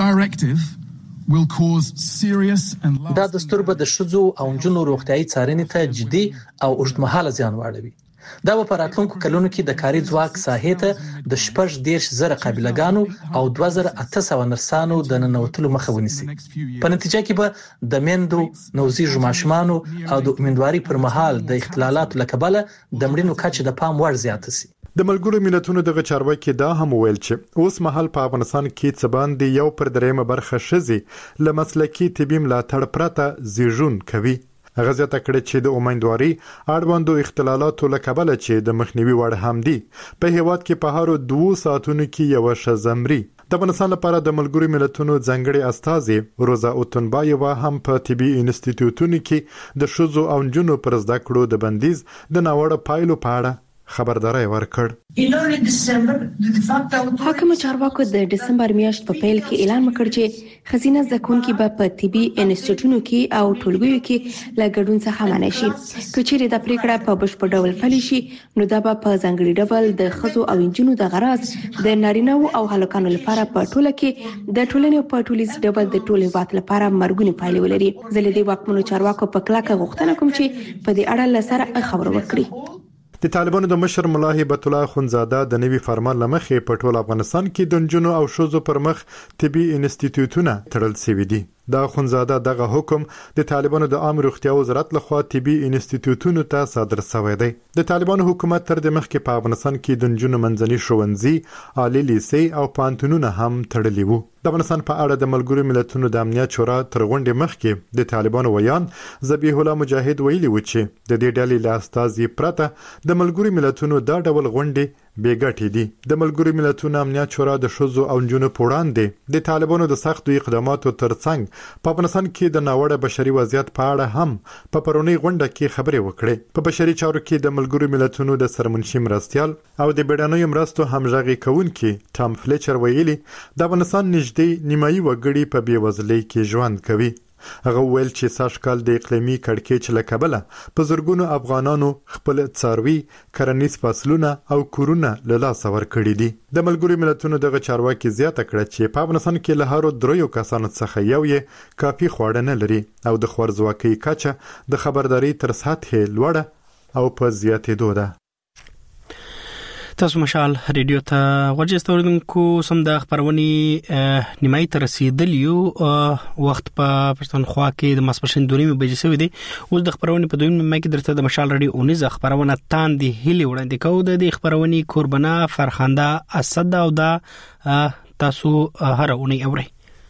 دا دستور به د شوزو او انجونو روغتيایي څارنې ته جدي او اوږدمهاله زیان واړوي. دا په راتلونکو کلونو کې د کاري ځواک ساحې ته د شپږ دېرش زره قابلګانو او دوه زره اته سوه نرسانو د ننوتلو مخه ونیسي. په نتیجه کې به د میندو، نوزیږو ماشومانو او د امیندواري پر مهال د اختلالاتو له کبله د مړینو کچه د پام وړ زیاته شي. د ملګرو ملتونو دغه چارواکي دا هم ویل چې اوس مهال په افغانستان کې څه باندې یو پر درېمه برخه شزي له مسلکي طبي ملاتړ پرته زیږون کوي. غزیات کړي چې د امیندواري اړوندو اختلالاتو له کبله چې د مخنیوي وړ هم دي په هیواد کې په هر دوه ساعتونو کې یو شزمري. د افغانستان لپاره د ملګرو ملتونو ځانګړي استازي روزا اوتنبایووا هم په طبي انسټیټیوټونو کې د شوزو او انجونو پر زده کړو د بندیز د ناوړه پایلو په اړه خبرداري ورکړ. حاکم چارواکو د دسمبر میاشت په پیل کې اعلان وکړ چې خزینه زکونکي به په طبي انسټیټیوټونو کې او ټولګیو کې لګډون څخه منع شي. کچېرې د پریکړه په بشپړ ډول پلي شي نو دا به په ځانګړي ډول د خزو او انجونو د غراض د نارینه‌و او هلکانو لپاره په ټوله کې د ټولنې په ټولیز ډول د ټولې وات لپاره مرګونی پایلې ولري. زله د واکمنو چارواکو په کلکه غوښتنه کوم چې په دې اړه لسره خبرو وکړي. د طالبانو د مشر ملا هبت الله اخونزاده د نوي فرمان لمخې په ټول افغانستان کې د انجونو او شوزو پر مخ طبي انسټیټیوټونه تړل شوي دي. د اخونزاده دغه حکم د طالبانو د عام روغتیا وزارت لخوا طبي انسټیټیوټونو ته صادر شوی دی. د طالبانو حکومت تر د مخکې په افغانستان کې د انجونو منځني ښوونځي، عالی لیسې او پانتونونه هم تړلي وو. د افغانستان په اړه د ملګرو ملتونو د امنیت شورا تر غونډې مخکې د طالبانو ویان ذبیح الله مجاهد ویلي و چې د دې ډلې له استازي پرته د ملګرو ملتونو دا ډول غونډې بیګټې دي. د ملګرو ملتونو امنیت شورا د ښځو او نجونو په وړاندې د طالبانو د سختو اقداماتو ترڅنګ په افغانستان کې د ناوړه بشري وضعیت په اړه هم په پرونی غونډه کې خبرې وکړې. په بشري چارو کې د ملګرو ملتونو د سرمنشي مرستیال او د بیړنیو مرستو همغږي کوونکي ټام فلیچر ویلي د افغانستان نږدې نیمایي وګړي په بېوزلۍ کې ژوند کوي. هغه ویل چې سږکال د اقلیمي کړکېچ له کبله په زرګونو افغانانو خپل څاروي، کرنیز فصلونه او کورونه له لاسه ورکړي دي. د ملګرو ملتونو دغه چارواکي زیاته کړه چې په افغانستان کې له هرو دریو کسانو څخه یو یې کافي خواړه نه لري او د خوارځواکۍ کچه د خبرداري تر سطحې لوړه او په زیاتېدو ده. تاسو مشال ریډیو ته ورجست اوریدونکو سم د خبرونې نیمای ته رسیدلیو وخت په پښتونخوا کې د ماسپښین دوه نیمې بجې شوې دي. اوس د خبرونې په دویم نیمه کې درته د مشال ریډیو اونیزه خبرونه تاندې هلي وړاندې کوو. د دې خبرونې قربانا فرخنده اسد او دا تاسو هر اونۍ اورئ.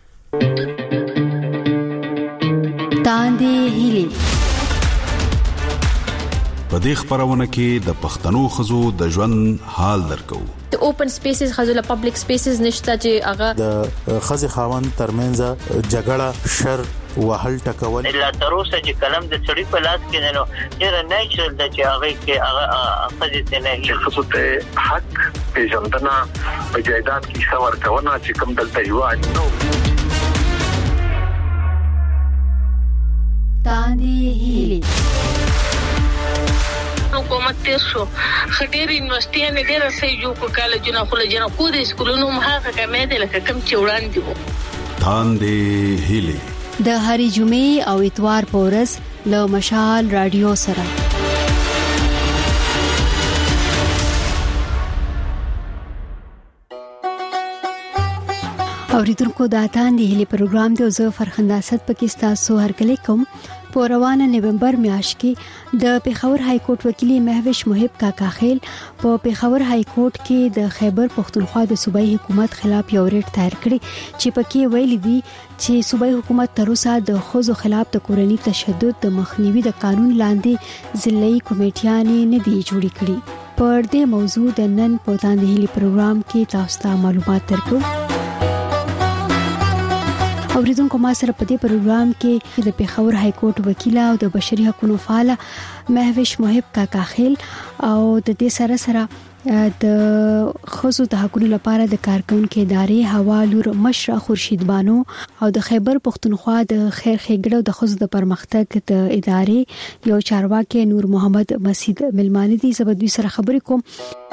تاندې هلي په دې خبرونه کې د پښتنو خزو د ژوند حال درکو. د اوپن سپیسز خزو له پبلک سپیسز نشته چې هغه د خزي خاوند ترمنځ جګړه، شر، وهل ټکول لا تر اوسه چې کلم د سړی په لاس کې نه ډیر نیچرل د چې هغه کې هغه خزي ته نه هي خصوص ته حق پیژندنه په جایداد کې څور کونه چې کوم دلته یو اړ نو تاندې هلي حکومت تیر شو خډيري یونیورسيټي ډېر صحیح جوړ کړل کالجونه خو له جنا خو د سکولونو مخه کمه دي لکه کم چې وړاندې وو. تاندې هلي د هرې جمعې او اتوار په ورځ له مشال رادیو سره. اوریدونکو دا تاندې هلي پروګرام دی. زه فرخنده اسد پکې تاسو هرکلی کوم. په روانه نومبر میاشت کې د پیښور های کورټ وکیل مهوش محب کاکا خیل په پیښور های کورټ کې د خیبر پختونخوا د صوبایي حکومت خلاف یو ریټ دایر کړی چې پکې ویلي دي چې صوبایي حکومت تر اوسه د ښځو خلاف د کورني تشدد د مخنیوي د قانون لاندې ضلعي کمیټیانې نه دي جوړې کړې. پر دې موضوع د نن په تاندې هلي پروګرام کې تاسو ته معلومات درکو. اوریدونکو ما سره په دې پروګرام کې د پیښور های کورټ وکیل او د بشري حقوقو فعال مهوش محب کاکا خیل او د دې سره سره د خصوصي د حقوقو لپاره د کارکونکو ادارې حوالور مشر خورشید بانو او د خیبر پختونخوا د خیر خېګړو د خصوصي د پرمختګ د ادارې یو چارواکي نور محمد مسعود ملمانی دي. زبدوی سره خبرې کوم.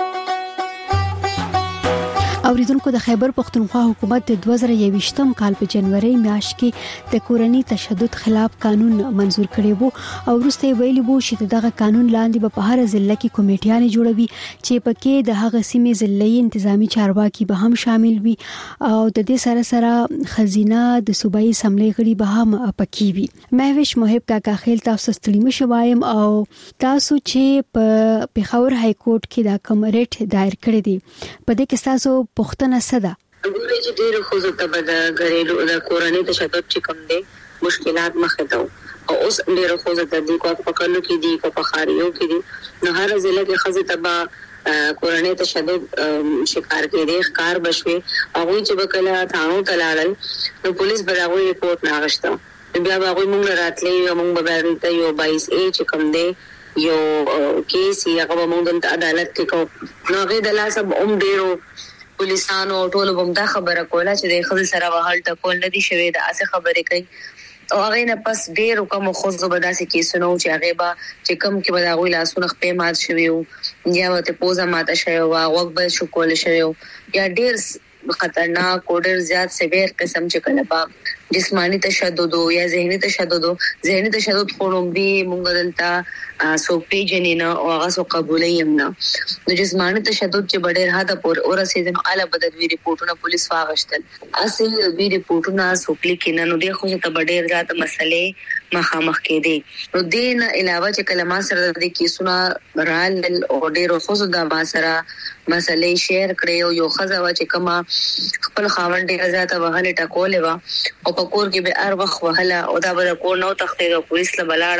اوریدونکو د خیبر پختونخوا حکومت د دوه زره یوویشتم کال په جنوري میاشت کې د کورني تشدد خلاف قانون منزور کړی وو او وروسته ویلي وو چې دغه قانون لاندې به په هر ضلع کې کمیټیانې جوړوي چې پکې د هغه سیمې ضلعي انتظامی چارواکي به هم شامل وي او د دې سره سره خزینه د صوبایي اسمبلی غړي به هم پکې وي. مهوش محب کاکا خیل تاسو ستړي مشه وایم او تاسو چې په پیښور های کورټ کې دا کوم ریټ دایر کړی دی په دې کې تاسو پښتنه صدا ګورې چې ډېر خو زه ته د غریلو د کورنۍ تشدد چې کوم دي مشکلات مخه ته او اوس ډېر خو زه د دې کو په کلو کې دي په خاریو کې دي نو هر ضلع کې خزه تبا کورنۍ تشدد شکار کې دي ښکار بشوي او چې بکله ثانو تلالل نو پولیس براوي ریپورت ناغشته بیا هغه مونږ راتلې مونږ به ورته یو بایس ای چې کوم دي یو کیس یې هغه مونږ د عدالت کې کو نو هغه د لاسه هم ډېرو پولیسانو ټول بمدا خبره کوله چې د خپل سره وهل ټکول ندي شوی د اسه خبرې کوي او هغه نه پس ډېر کوم خوځو بداسي کیسونو چې هغه با چې کم کې بدا غوي لاسونه خپې مات شوی یا وته پوزا ماته شوی او وګ به شو کول شوی یا ډېر خطرناک او ډېر زیات سیویر قسم چې کله با جسمانی تشدد یا ذهني تشدد ذهني تشدد خونم به مونږ دلته سو پیجنینا او هغه سو قبولې هم نه د جسمانی تشدد چې بډېر حد پر اور سیزن اعلی بدوی ریپورتونه پولیس واغشتل اصل وی ریپورتونه سو کلیک نه نو د خو ته بډېر زیات مسلې مخامخ کې دي نو دین علاوه چې کلمه سره د کیسونه رال او ډېر خو د با سره مسلې شیر کړي او یو خزه چې کما خپل خاوند ډېر زیات وهله ټکولې وا او پکور کې به ار وخت وهله او دا به کور نو تختې د پولیس له بلاړه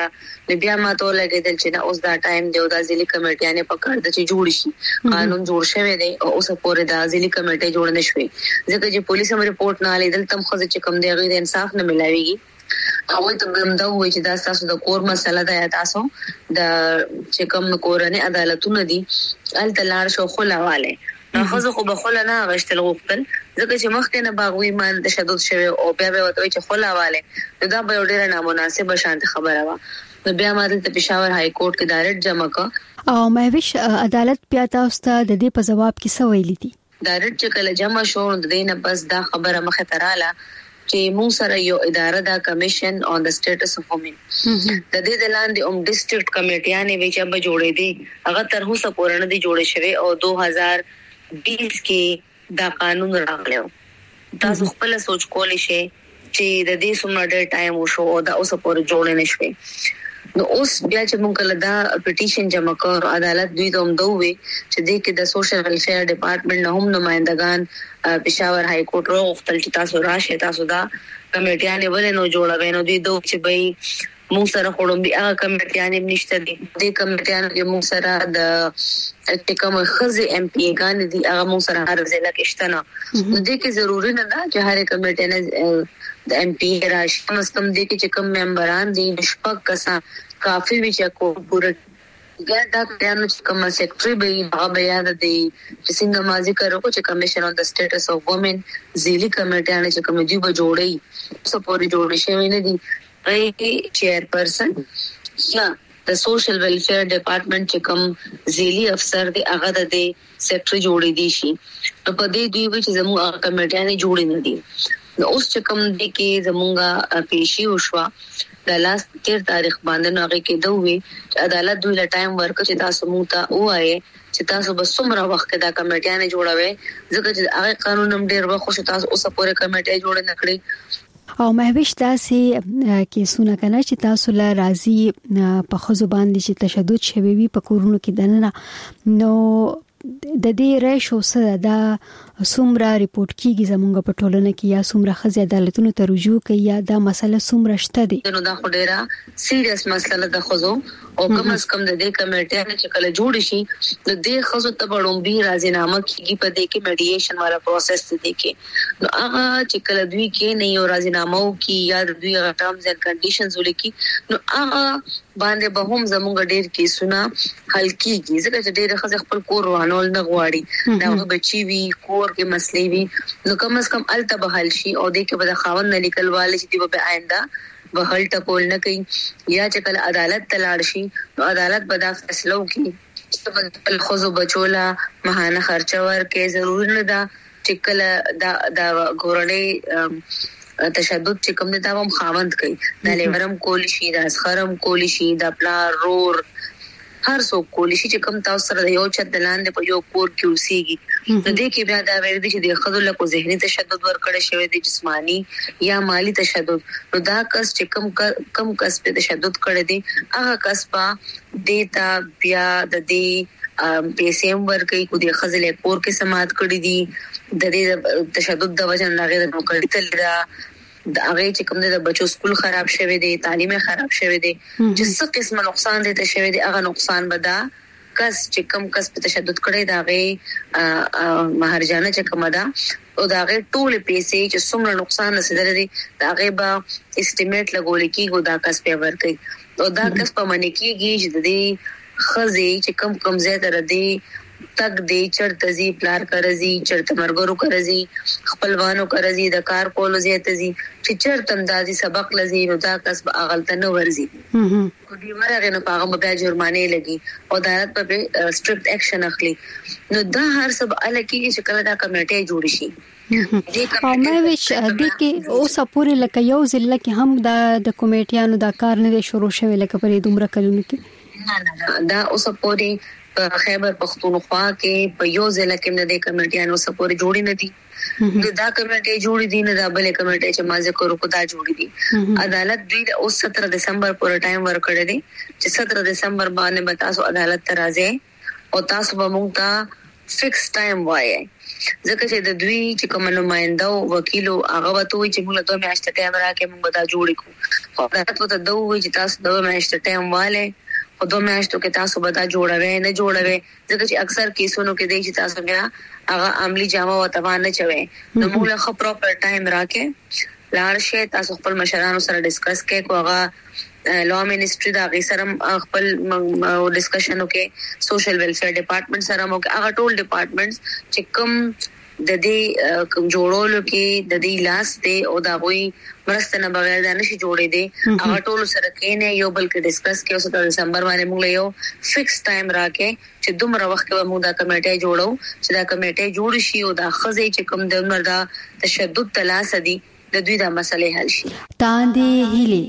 بیا ما ته لګیدل چې دا اوس دا ټایم دی او د ځلې کمیټیانه پکړ د چې جوړ شي قانون جوړ شوی دی او اوس پورې د ځلې کمیټه جوړ نه شوی ځکه چې پولیس هم رپورټ نه لیدل تم خو چې کم دی غیر انصاف نه ملاويږي او ته هم دا وایي چې دا تاسو د کور مسله ده یا تاسو د چې کوم کورنۍ عدالتونه دي ال تلار شو خلاواله نو خو خو به خلا نه غشتل غوښتل ځکه چې مخکې نه باغوي مان تشدد شوی او بیا به وته چې خلاواله دا به ډیره نامناسبه شانت خبره وا نو بیا ماته د پېښور های کورټ کې دایرکټ جمع کا او مهوش عدالت بیا تاسو ته د دې په جواب کې څه ویلي دي دایرکټ چې کله جمع شو د دې نه بس دا خبره مخه تراله چې موږ سره یو اداره دا کمیشن on the status of women د دې د لاندې اوم ډیسټریکټ کمیټیانه وی چې به جوړې دي هغه تر اوسه پورې نه دي جوړې شوی او دو هزار بیس کې دا قانون راغلی تاسو خپل سوچ کولی شئ چې د دې څومره ډېر ټایم وشو او دا اوسه پورې جوړې نشوي نو اوس بیا چې موږ کله دا پټیشن جمع کړ عدالت دوی ته هم دوی چې د کې د سوشل ویلفیر ډپارټمنټ نه هم نمائندگان پېښور های کورټ روغتل چې تاسو راشه تاسو دا کمیټیانه ولې نو جوړوي نو دوی دوی چې به موږ سره خړم بیا کمیټیانه نشته دي د کمیټیانو کې موږ سره د کوم خزي ایم پی ګان دي هغه موږ سره هر ځای کې شته نو د کې ضروري نه ده چې هر کمیټیانه د ایم پی راشي مستم دي چې کوم ممبران دي شپږ کسان کافي وی چې کو پوره ګر دا پیانو چې کوم سیکریټري به هغه بیا د چې څنګه مازی کړو چې کمیشن on the status of women زیلی کمیټیانه چې کوم دی به جوړي سپوري جوړي شوی نه دي ای چیر پرسن یا د سوشل ویلفیر ډپارټمنټ چې کوم زیلی افسر دی هغه د سیکریټري جوړي دي شي په دې دوی چې زموږ کمیټیانه جوړي نه دي نو اوس چې کوم دي کې زمونږه پیشي وشوا د لاس تیر تاریخ باندې نو هغه کې دوی چې عدالت دوی له ټایم ورک چې تاسو مو ته وایي چې تاسو به څومره وخت دا کمیټیانه جوړوي ځکه چې هغه قانون هم ډیر وخت شو تاسو اوسه پورې کمیټه جوړ نه کړی او مهوش داسې کې سونه کنه چې تاسو لا راضي په خو زبان دي چې تشدد شوی وي په کورونو کې دنه نو د دې ریشو سره دا څومره ریپورت کیږي زمونږ په ټولنه کې یا څومره خزي عدالتونو ته رجوع کوي یا دا مسله څومره شته دي نو دا خو ډیره سیریس مسله ده خو او کم از کم د دې کمیټه چې کله جوړ شي د دې خزو ته بړومبي راځینامه کیږي په دې کې میډییشن والا پروسس دی کې نو هغه چې کله دوی کې نه یو راځینامه کی یا دوی ټرمز اینڈ کنډیشنز ولیکي نو هغه باندې به هم زموږ ډیر کیسونه حل کیږي ځکه چې ډیر خزه خپل کور روانول نه غواړي دا بچي وی کور کې مسلې وی نو کم از کم الته به حل شي او دې کې به د خاوند نه لیکلواله چې دی به آینده به حل ټکول نه کوي یا چې کله عدالت تلاړ شي نو عدالت به دا فیصله وکړي چې خزو بچولا مهانه خرچه ورکې ضروري نه ده چې کله دا دا ګورنۍ تشدد چې کوم دا هم خاوند کوي د لیورم کولی شي د اسخرم کولی شي د پلار رور هر څوک کولی شي چې کوم تاسو سره یو چت دلاندې په یو کور کې اوسېږي نو دې کې بیا دا ویل دي چې د خزو له کو ذهني تشدد ورکړی شوی دی جسمانی یا مالی تشدد نو دا کس چې کم کم کس په تشدد کړی دی هغه کس په دیتا بیا د دې پیسې ورکړي کو د خزو له کور کې سماعت کړی دي د دې تشدد د وجه نه غیر نو کړی تل دا هغه چې کوم د بچو سکول خراب شوی دی تعلیم خراب شوی دی چې څه قسمه نقصان دي ته شوی دی هغه نقصان بدا کس چې کوم کس په تشدد کړی دا غي مہرجانه چې کوم دا او دا غي ټول پیسې چې څومره نقصان رسیدل دي دا غي با استیمیټ لګول کیږي دا کس په ورکړي او دا کس په منې کیږي چې د دې خزي چې کم کم زیاته ردي تک دی چرته زی پلار کرزي چرته مرګرو کرزي خپلوانو کرزي د کار کولو زیاته زی چې چرته اندازي سبق لزي نو دا کس به اغلط نه ورزي کو دی مرغه نه پاغه به جرمانه لګي او عدالت په سټریکټ اکشن اخلي نو دا هر سب الکی چې کله دا کمیټه جوړ شي او مې وش د کې او سپوري لکه یو ځل کې هم د کمیټیانو دا کار نه شروع شوی لکه پرې دومره کلونه کې نه نه دا او سپوري خیبر پختونخوا کې په یو ځل کې نه د کمیټیانو سپوري جوړی نه دي دا کمیټه جوړی دي نه دا بلې کمیټه چې ما ذکر وکړ دا جوړی دي عدالت دوی او سترہ دسمبر پورې ټایم ورکړی دی چې سترہ دسمبر باندې به تاسو عدالت ته راځي او تاسو به موږ ته فکس ټایم وایي ځکه چې د دوی چې کوم نمائنده او وکیل هغه وته وي چې موږ دوه میاشتې ټایم راکې موږ دا جوړ کړو خو دا ته دوه وي چې تاسو دوه میاشتې ټایم والے په دوه میاشتو کې تاسو به دا جوړوي نه جوړوي ځکه چې اکثر کیسونو کې دی چې تاسو بیا هغه عملی جامه وتوان نه چوي نو موږ له پراپر ټایم راکې لاړ شي تاسو خپل مشرانو سره ډیسکس کې کوغه لا منسټری دا غي سره خپل ډیسکشن وکي سوشل ویلفیر ډپارټمنټ سره مو هغه ټول ډپارټمنټس چې کوم د دې کوم جوړولو کې د دې لاس دی او دا وی مرسته بغیر دا نشي جوړې دي هغه ټول سره کېنه یو بل کې ډیسکس کې اوس د دسمبر باندې موږ یو فکس ټایم راکې چې دومره وخت کې موږ دا کمیټه جوړو چې دا کمیټه جوړ شي او دا خزې چې کوم د عمر دا تشدد تلاس دي د دوی دا مسلې حل شي تاندې هلي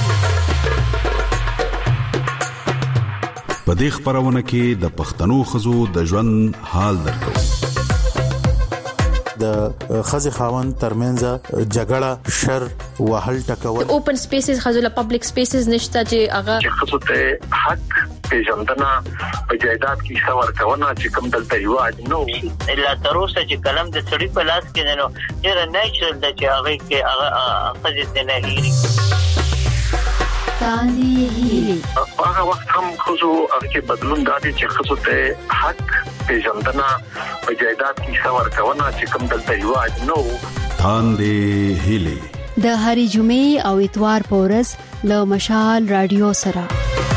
په دې خبرونه کې د پښتنو خزو د ژوند حال درکو د خزي خاوند ترمنځ جګړه شر وهل ټکول اوپن سپیسز خزو له پبلک سپیسز نشته چې هغه چې خصو ته حق پیژندنه په جایداد کې څور کونه چې کوم دلته یو اجنو الا تر اوسه چې کلم د سړی په لاس کې نه نو ډیر نیچرل د چې هغه کې هغه خزي نه هېري تاندې هلي هغه وخت هم خصو هغه کې بدلون دادي چې خصو ته حق پیژندنه په جایداد کې څور کونه چې کوم دلته یو اجنو تاندې هلي د هری جمعې او اتوار په ورځ له مشال رادیو سره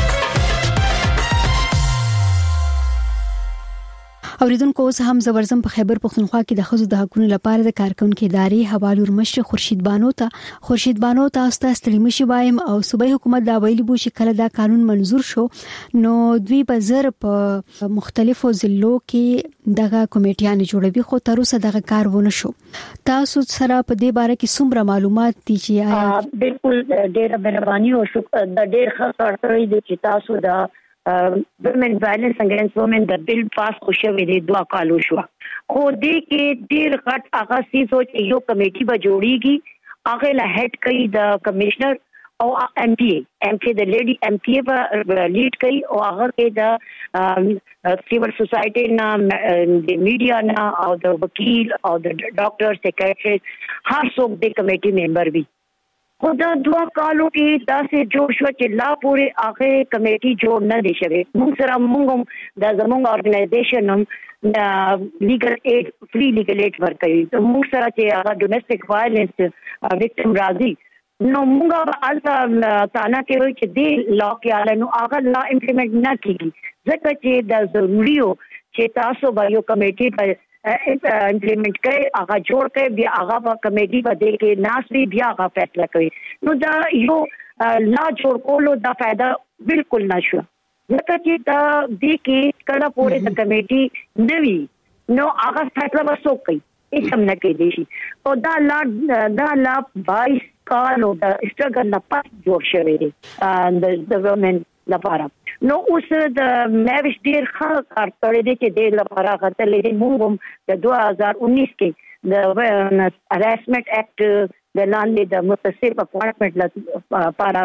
اوریدونکو اوس هم زبرزم په خیبر پختونخوا کې د خزو د حقوقو لپاره د کارکونکو ادارې حواله ورمشر خورشید بانو ته خورشید بانو ته ستاسو مشي وایم او صوبایي حکومت دا ویلي بو چې کله دا قانون منزور شو نو دوی په زر په مختلفو ضلعو کې دغه کمیټیان جوړوي خو تر اوسه دغه کار ونه شو تاسو سره په دې باره کې څومره معلومات دي چې بالکل ډېر مهرباني او شکر د ډېر ښه کارکړی دي چې تاسو دا وومن وایلنس اگینست وومن د بل پاس خوشوي دي دوا کالو شو خو دې کې ډیر غټ هغه سیسو چې یو کمیټي به جوړیږي هغه له هډ کوي د کمشنر او ایم پی ایم پی د لیډي ایم پی به لیډ کوي او هغه کې د سیول سوسایټي نه د میډیا نه او د وکیل او د ډاکټر سیکریټری هر څوک د کمیټي ممبر وي خدا دوا کالو کې داسې جوړ شو چې لا پورې هغه کمیټي جوړ نه دي شوی موږ سره موږ د زموږ ارګنایزیشن هم لیګل ایډ فری لیګل ایډ ورکوي موږ سره چې هغه ډومېسټک وایلنس وکټم راځي نو موږ الته تانا کې وي چې د لا کې اله نو هغه لا امپلیمنٹ نه کیږي ځکه چې د ضروري چې تاسو به یو کمیټي په امپلیمنٹ کوي هغه جوړ کوي بیا هغه په کمیټي باندې کې ناسري بیا هغه فیصله کوي نو دا یو لا جوړ کولو دا فائدہ بالکل نشو ځکه چې دا د کې کله پورې د کمیټي نوي نو هغه فیصله وسو کوي هیڅ هم نه کوي شي او دا لا دا لا بایس کالو دا استرګل نه پات جوړ شوی دی د د وومن لپاره نو اوس د مېوش ډیر ښه کار کړی دی چې د لپاره غتلې دی موږ د دوه هزار انیس کې د هراسمنت اکټ د لاندې د متصف اپوینټمنت لپاره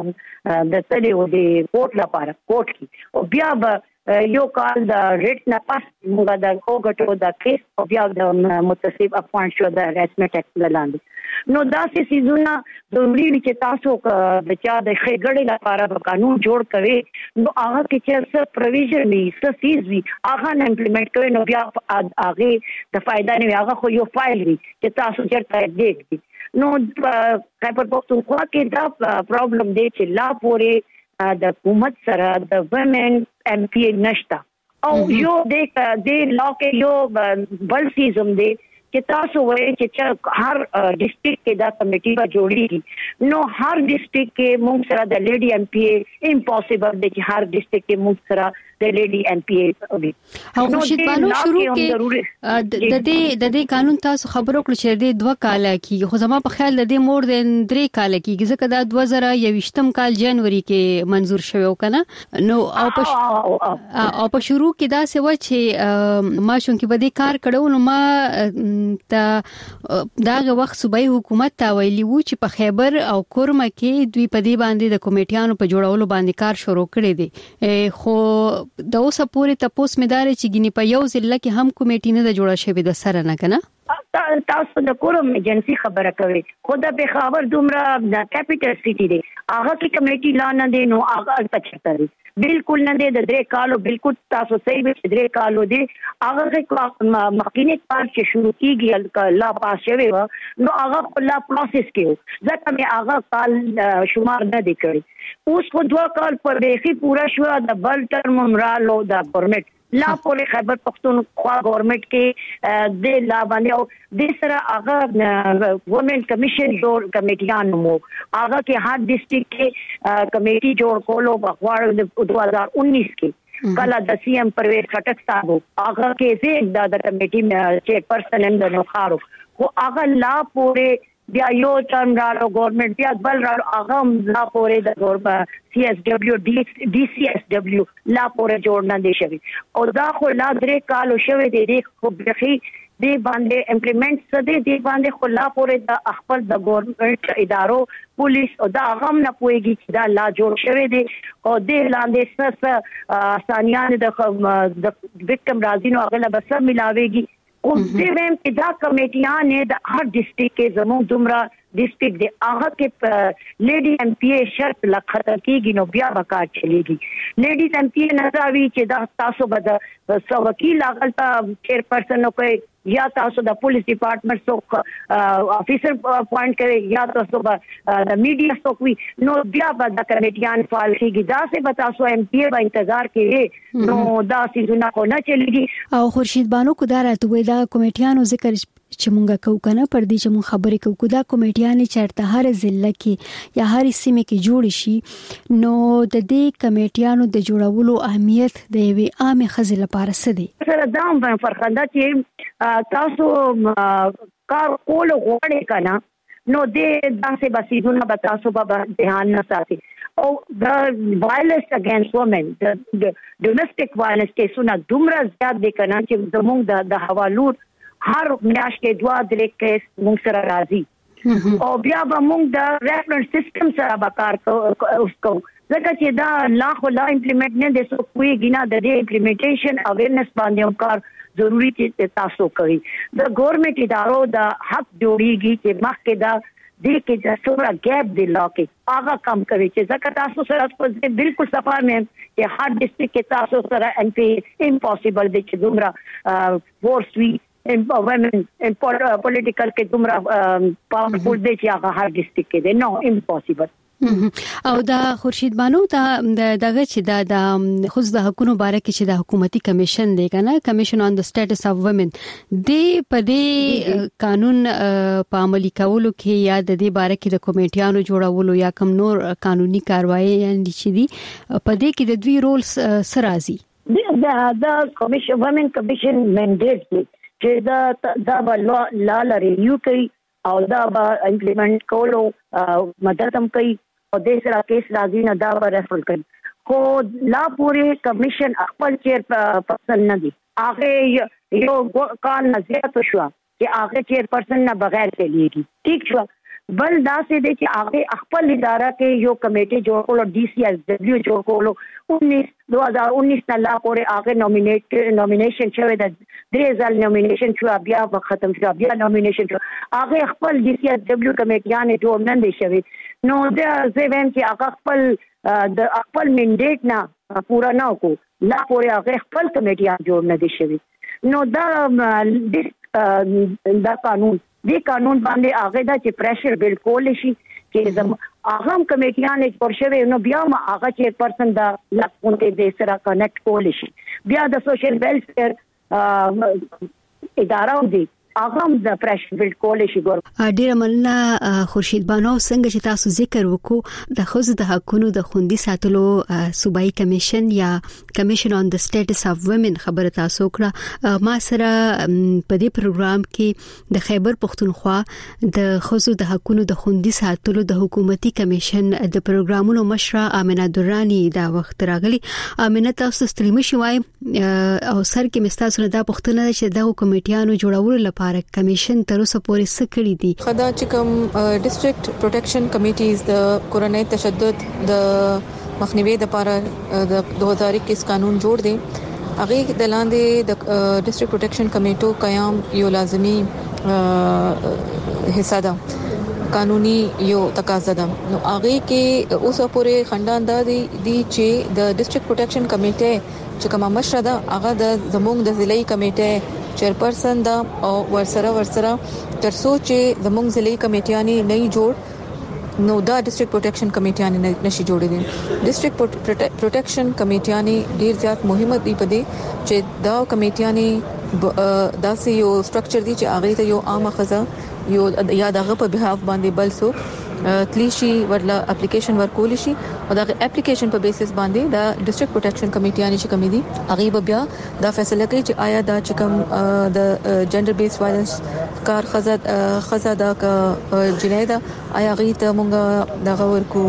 موږ د تلو دی کوټ لپاره کوټ کې او بیا به یو کال د ریټ نه پاس موږ د کوګټو د کیس او بیا د متصف اپوینټ شو د هراسمنت اکټ لاندې نو دا سې سيزونه ضروري دي چې تاسو د چا د خېګړې لپاره په قانون جوړ کوي نو هغه کې چې څه پروویژن وي څه فیز وي هغه نه امپلیمنٹ کوي نو بیا هغه د فائدہ نه هغه خو یو فایل وي چې تاسو چیرته دې نو خیبر پختونخوا کې دا پرابلم دی چې لا پورې د حکومت سره د وومن ایم پی نشتا او یو د د لا کې یو بل سیزم دی چې تاسو وایي چې هر ډیسټریکټ کې دا کمیټي به جوړیږي نو هر ډیسټریکټ کې موږ سره د لیډي ایم پی امپوسیبل دی چې هر ډیسټریکټ کې موږ سره د لیډي ایم پی وي او خورشید بانو شروع کې د دې د دې قانون تاسو خبرو کړل چې د دوه کال کې خو زما په خیال د دې مور د درې کال کې ځکه دا دوه زره یوویشتم کال جنوري کې منزور شوی وکنه نو او په او په شروع کې دا څه و چې ما شون کې بده کار کړو نو ما ته داغه وخت صوبایي حکومت ته ویلي وو چې په خیبر او کورمه کې دوی په دې باندې د کمیټیانو په جوړولو باندې کار شروع کړی دی خو د اوسه پورې تاسو مدار چې ګنې په یو ځله کې هم کمیټې نه د جوړه شوی د سره نه کنه تاسو د کوم ایجنسی خبره کوي خود به خبر دومره د کیپټل سټی دی هغه کې کمیټي لا نه دی نو هغه پچهتر دی بالکل نه دی د درې کالو بالکل تاسو صحیح به درې کالو دی هغه کې مخکینه کار چې شروع کیږي لا پاس شوی و نو هغه لا پروسس کیو ځکه مې هغه کال شمار نه دی کړی اوس خو دوه کال پر بیخي پورا شو د بل ټرم مرالو د پرمټ لا پورې خیبر پختونخوا گورنمنت کې د لا باندې او د سره هغه ګورنمنت کمیشن جوړ کمیټیان مو هغه کې هر ډیسټریکټ کې کمیټي جوړ کولو په خواړه د دوه هزار انیس کې کله د سی ایم پرویز خټک صاحب هغه کې زه د کمیټي چیئر پرسن هم د نوخارو او هغه لا پورې بیا یو ټرم راو گورنمنت بیا بل راو هغه لا پورې د ګورنمنت سی ایس ډبلیو ډي سی ایس ډبلیو لا پورې جوړ نه دی شوی او دا خو لا درې کالو شوی دی خو بخي دی باندې امپلیمنٹ څه دی دی باندې خو لا پورې د خپل د ګورنمنت ادارو پولیس او دا غم نه پويږي چې دا لا جوړ شوی دی او د لاندې څه ثانیان د وکټم راځي نو هغه به سم ملاويږي او دې ویم چې دا کمیټیان د هر ډیسټریکټ کې زموږ دومره ډیسټریکټ دی هغه کې لیډي ایم پی ای شرط لا ختم کیږي نو بیا وکړ چلیږي لیډي ایم پی ای نه راوي چې دا تاسو به د وکیل هغه چیر پرسن نو کوي یا تاسو د پولیس ډپارټمنټ څوک افیسر اپوینټ کړي یا تاسو به د میډیا څوک وي نو بیا به د کمیټیان فعال کیږي دا څه به تاسو ایم پی ای به انتظار کوي نو دا سيزونه خو نه چلیږي او خورشید بانو کو دا راته وای دا کمیټیانو ذکر چې مونږه کو کنه پر دې چې مونږ خبرې کوو دا کمیټیانې چرته هر ضلع کې یا هر سیمه کې جوړ شي نو د دې کمیټیانو د جوړولو اهمیت د یوې عامه خزې لپاره څه دی سره دا هم فرخنده چې تاسو کار کول غواړئ کنه نو دې داسې بسیدونه به تاسو به ځان نه ساتي او د وایلنس اگینست وومن د ډومېسټک وایلنس کیسونه دومره زیات دي کنه چې زموږ د حوالو هر میاشت کې دوا درې کیس موږ سره راځي او بیا به موږ د ریفرنس سیستم سره به کار اوس کوو ځکه چې دا لا خو لا امپلیمنٹ نه دي سو کوئی ګنا د دې امپلیمنټیشن اویرنس باندې هم کار ضروری چې تاسو کوي د ګورنمنت ادارو د حق جوړیږي چې مخکې دا دې کې د څومره ګیپ دی لا کې هغه کم کوي چې ځکه تاسو سره په بالکل صفار مې چې هر ډیسټریکټ کې تاسو سره ان پی امپوسیبل دی چې دومره فورس وی ان women in political کې دومره پاورفول دی چې هغه هر ډیسټریکټ کې دی نو امپوسیبل او دا خورشید بانو دا دغه چې دا د خصوص د حقوقو باره کې چې د حکومتي کمیشن دی کنه کمیشن آن د سټیټس اف وومن دی په دې قانون په عملي کولو کې یا د دې باره کې د کمیټیانو جوړولو یا کوم نور قانوني کاروایی یعنی چې دی په دې کې د دوی رول سره راځي دا د کمیشن وومن کمیشن منډیټ دی چې دا دا به لا لا ریویو کوي او دا به امپلیمنٹ کولو مدد هم کوي او د سره کیس راځي نه دا به ریفر کوي خو لا پورې کمیشن خپل چیر پرسن نه دي هغه یو کال نه زیات شو چې هغه چیر پرسن نه بغیر چلیږي ٹھیک شو بل دا سه دي چې هغه خپل اداره کې یو کمیټه جوړ کولو ډي سی ایس ډبلیو جوړ کولو انیس دو ہزار انیس نه لا پورې هغه نومینیټ نومینیشن شوی د درې ځل نومینیشن شو بیا ختم شو بیا نومینیشن شو هغه خپل ډي سی ایس ډبلیو کمیټیان جوړ نه دي شوی نو دا زه ویم چې هغه خپل د خپل منډیټ نه پورا نه کو لا پورې هغه خپل کمیټیان جوړ نه دي شوی نو دا دا قانون دی قانون باندې هغه دا چې پریشر بل کول شي چې زم هغه کمیټیان جوړ شوی نو بیا ما هغه چې پرسن دا لکونته د سره کنیکټ کول شي بیا د سوشل ویلفیر اداره دی هغه د پریشر بل کول شي ګور ډیر مننه خورشید بانو څنګه چې تاسو ذکر وکړو د خصوص د حقوقو د خوندي ساتلو صوبایي کمیشن یا کمیشن آن د سټیټس اف وومن خبره تاسو کړه ما سره په دې پروګرام کې د خیبر پختونخوا د خصوص د حقوقو د خوندي ساتلو د حکومتي کمیشن د پروګرامونو مشره امینه درانی دا وخت راغلی امینه تاسو ستړي شوي او سر کې مستاسو دا پختونه چې د کمیټیانو جوړولو لپاره کمیشن تر اوسه پورې څه کړی دي خدا چې کوم ډیسټریکټ پروټیکشن کمیټیز د کورونای تشدد د مخنیوي د لپاره د دوه هزار اکیس قانون جوړ دی. هغه د لاندې د ډیسټریکټ پروټیکشن کمیټو قیام یو لازمی حصہ ده، قانوني یو تقاضا ده. نو هغه کې اوسه پورې خندان د دي چې د ډیسټریکټ پروټیکشن کمیټه چې کومه مشره ده هغه د زموږ د ضلعي کمیټه چیرپرسن ده او ورسره ورسره ترڅو چې زموږ ضلعي کمیټیانی نه جوړ نو دا ډیسټریکټ پروټیکشن کمیټیانی نشي جوړېدل. ډیسټریکټ پروټیکشن کمیټیانی ډیر زیات مهمه دي په دې چې دا کمیټیانی داسې یو سټرکچر دي چې هغه ته یو عامه خزه یو یا دغه په بهاف باندې بل سو تلیشي ورله اپلیکیشن ورکول شي او دا اپلیکیشن په بیسس باندې دا ډیسټریکټ پروټیکشن کمیټیانی چې کمی دي هغه بیا دا فیصله کوي چې آیا دا چې کوم د جندر بیس وایلنس کار خزه خزه دا جنای دا آیا غي ته مونږ دغه ورکو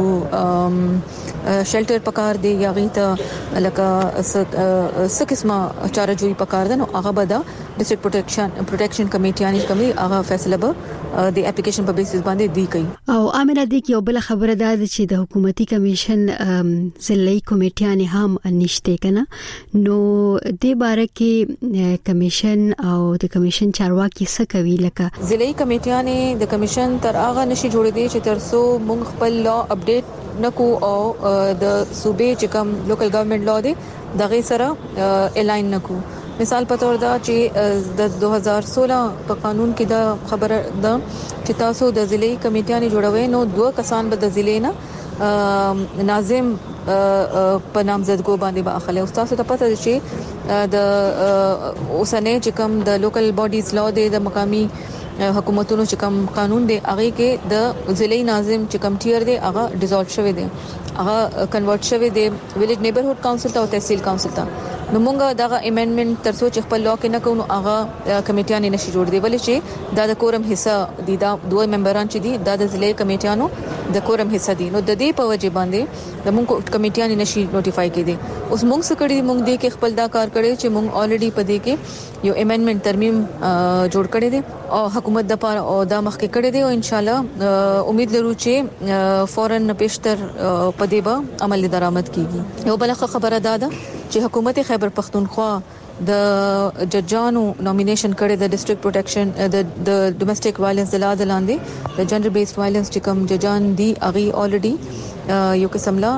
شیلټر پکار دی یا غي ته لکه څه قسمه چارجوي پکار ده. نو هغه به دا ډیسټریکټ پروټیکشن پروټیکشن کمیټیانی کمی هغه فیصله به د اپلیکیشن په بیسس باندې دی کوي. او امنه د یو بل خبره ده چې د حکومتي کمیشن ضلعي کمیټیانی هم نشته کنه. نو د باره کې کمیشن او د کمیشن چارواکي څه کوي؟ لکه ضلعي کمیټیانی د کمیشن تر هغه نشي جوړېدي چې ترڅو موږ خپل لا اپډیټ نکو او د صوبې چې کوم لوکل ګورنمنت لا دی دغه سره الاین نکو. مثال په تور دا چې د دوه هزار سولہ په قانون کې دا خبره ده چې تاسو د ضلعي کمیټیانی جوړوي نو دوه کسان به د ضلع نه ناظم په نامزدګو باندې به اخلي. او تاسو ته پته ده چې د اوسنۍ چې کوم د لوکل باډیز لا دی د مقامي حکومتونو چې کوم قانون دی هغه کې د ضلعي ناظم چې کوم ټیر دی هغه ډیزالټ شوی دی، هغه کنورټ شوی دی ویلیج نیبرهود کونسل ته او تحصیل کونسل ته. نو مونږه دا امندمنت ترڅو چې خپل لا کې نه کوو هغه کمیټیانی نشي جوړ دی ولې چې دا د کورم حصہ دي، دا دوه ممبران چې دي دا د ضلعي کمیټیانو د کورم حصہ دي. نو د دې په وجه باندې د مونږ کمیټیانی نشي نوټیفای کړي. اوس مونږ څه کړی مونږ دې کې خپل دا کار کړی چې مونږ الریډي په دې کې یو امندمنت ترمیم جوړ کړی دی او حکومت د پاره او دا مخکې کړی دی او ان شاء الله امید لرو چې فورن پیشتر په دې به عمل درآمد کیږي. یو بل خبره ده چې حکومت خیبر پختونخوا د ججانو نومینیشن کړي د ډیسټریکټ پروټیکشن د د ډومېسټک وایلنس د لا د لاندې د جندر بیس وایلنس چې کوم ججان دي اغي الریډي یو قسم لا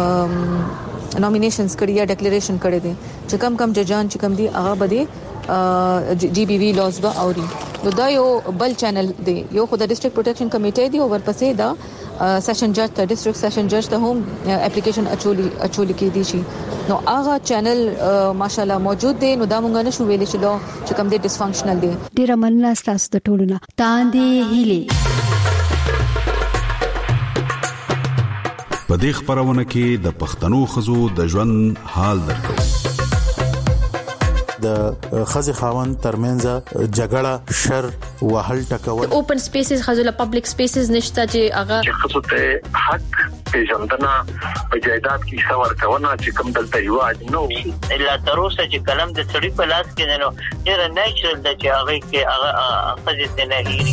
نومینیشنز کړي یا ډیکلیریشن کړي دي چې کم کم ججان چې کم دي هغه بده جی بی وی لاز به اوري. نو دا یو بل چینل دی، یو خو د ډیسټریکټ پروټیکشن کمیټه دی او ورپسې دا سیشن جج ته ډیسټریکټ سیشن جج ته هم اپلیکیشن اچولي اچولي کې دي شي. نو هغه چینل ماشاالله موجود دی. نو دا مونږ نه شو ویل چې لا چې کوم دی ډیسفنکشنل دی. ډیر مننه تاسو د ټولو نه تاندې هلي. په دې خبرونه کې د پښتنو خزو د ژوند حال درکو. د خزي خاوند ترمنځ جګړه شر وهل ټکول اوپن سپیسز خزله پبلک سپیسز نشته چې هغه خصوص ته حق پیژندنه په جایداد کې څور کونه چې کوم دلته یو نو الا تر اوسه چې کلم د سړي په لاس کې نه ډیر نیچرل د چې هغه کې هغه خزي نه هېري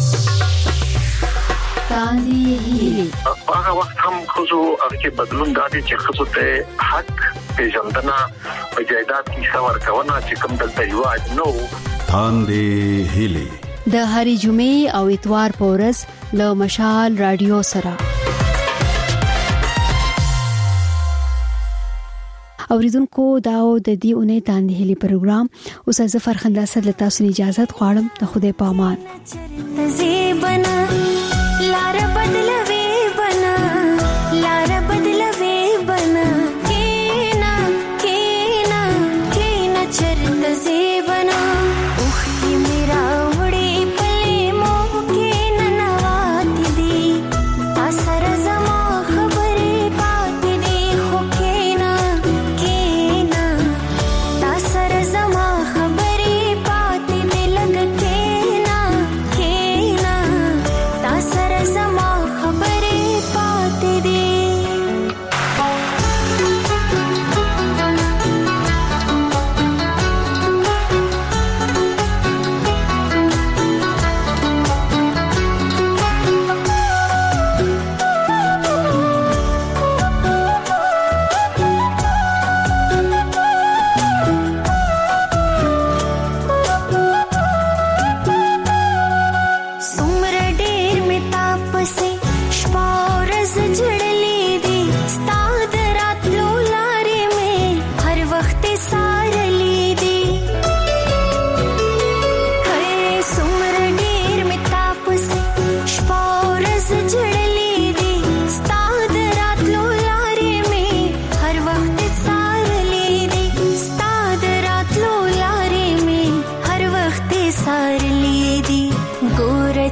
تاندې هېري. هغه وخت هم خصوص هغه بدلون دادي چې خصوص ته حق پیژندنه په جایداد کې څور کونه چې کوم دلته یو نو تاندې هېري د هری جمعې او اتوار په ورځ له مشال رادیو سره اوریدونکو داو د دې اونۍ تاندې هلي پروګرام اوس ظفر خندا سره له تاسو اجازه غواړم. د خدای په امان. لار بدلوي بنا لار بدلوي بنا کینا کینا کینا چرت زیبنا اوخ کی میرا وړي پلي مو کینا نوات دي اثر زما خبرې پات دي خو کینا کینا اثر زما خبرې پات دي لګ کینا کینا اثر زما خبرې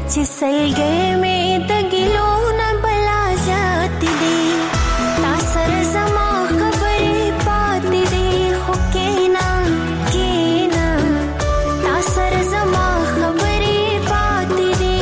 چې سلګې مې د ګلونه بلا ذات دی تا سره زما خبرې پاتې دی خو کینا کینا تا سره زما خبرې پاتې دی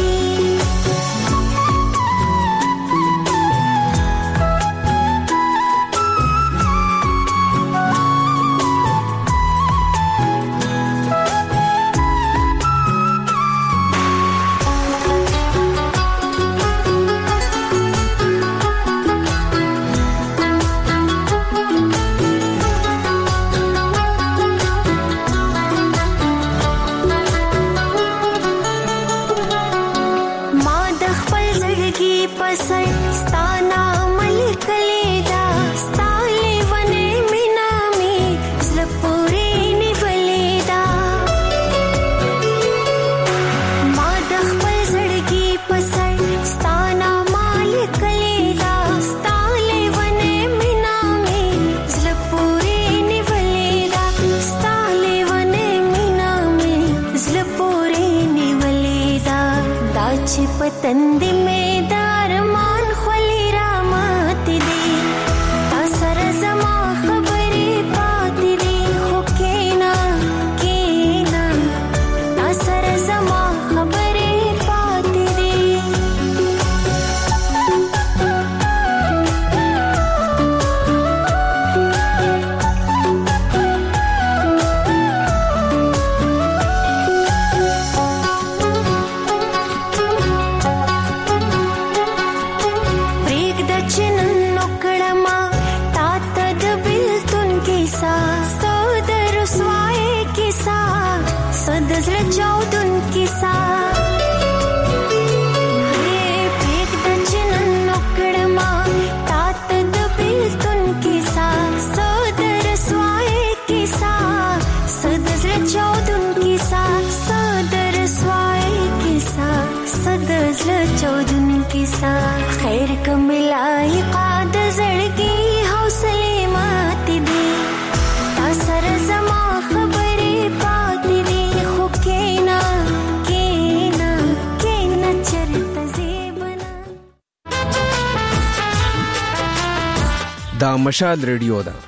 पतंद में दारमान खली रामत दे असर जमा खबरे पात दे हो केना केना असर जमा खबरे पात दे खैर का मिलाई काद जड़गी हौसले मात दे असर जमा खबरे पाती दे खो केना केना केना चरत जेबना دا مشال ریډیو ده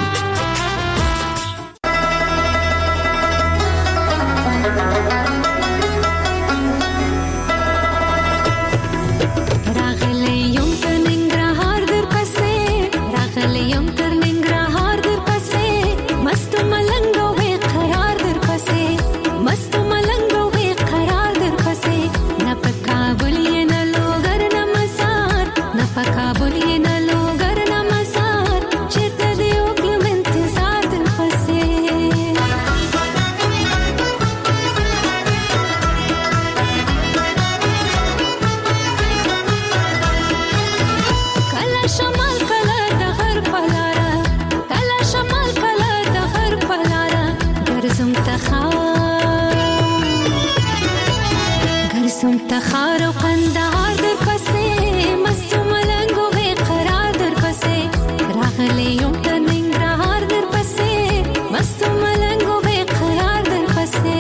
تخار و قندهار در پسه مست و ملنگ و بیقرار در پسه راغلی یم تا ننگرهار در پسه مست و ملنگ و بیقرار در پسه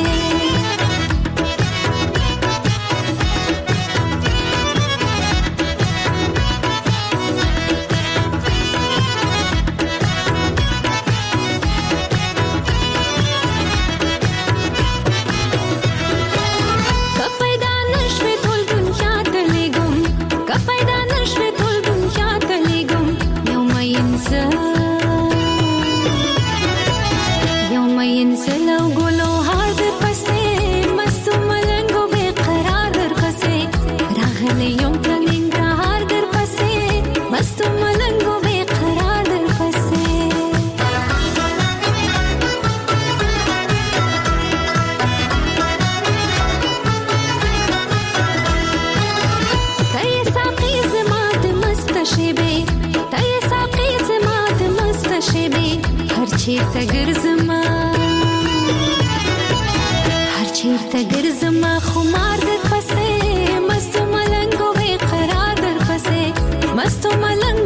چیرته ګرځما هر چیرته ګرځما خمار در پسې مست ملنګ و بیقرار در پسې مست ملنګ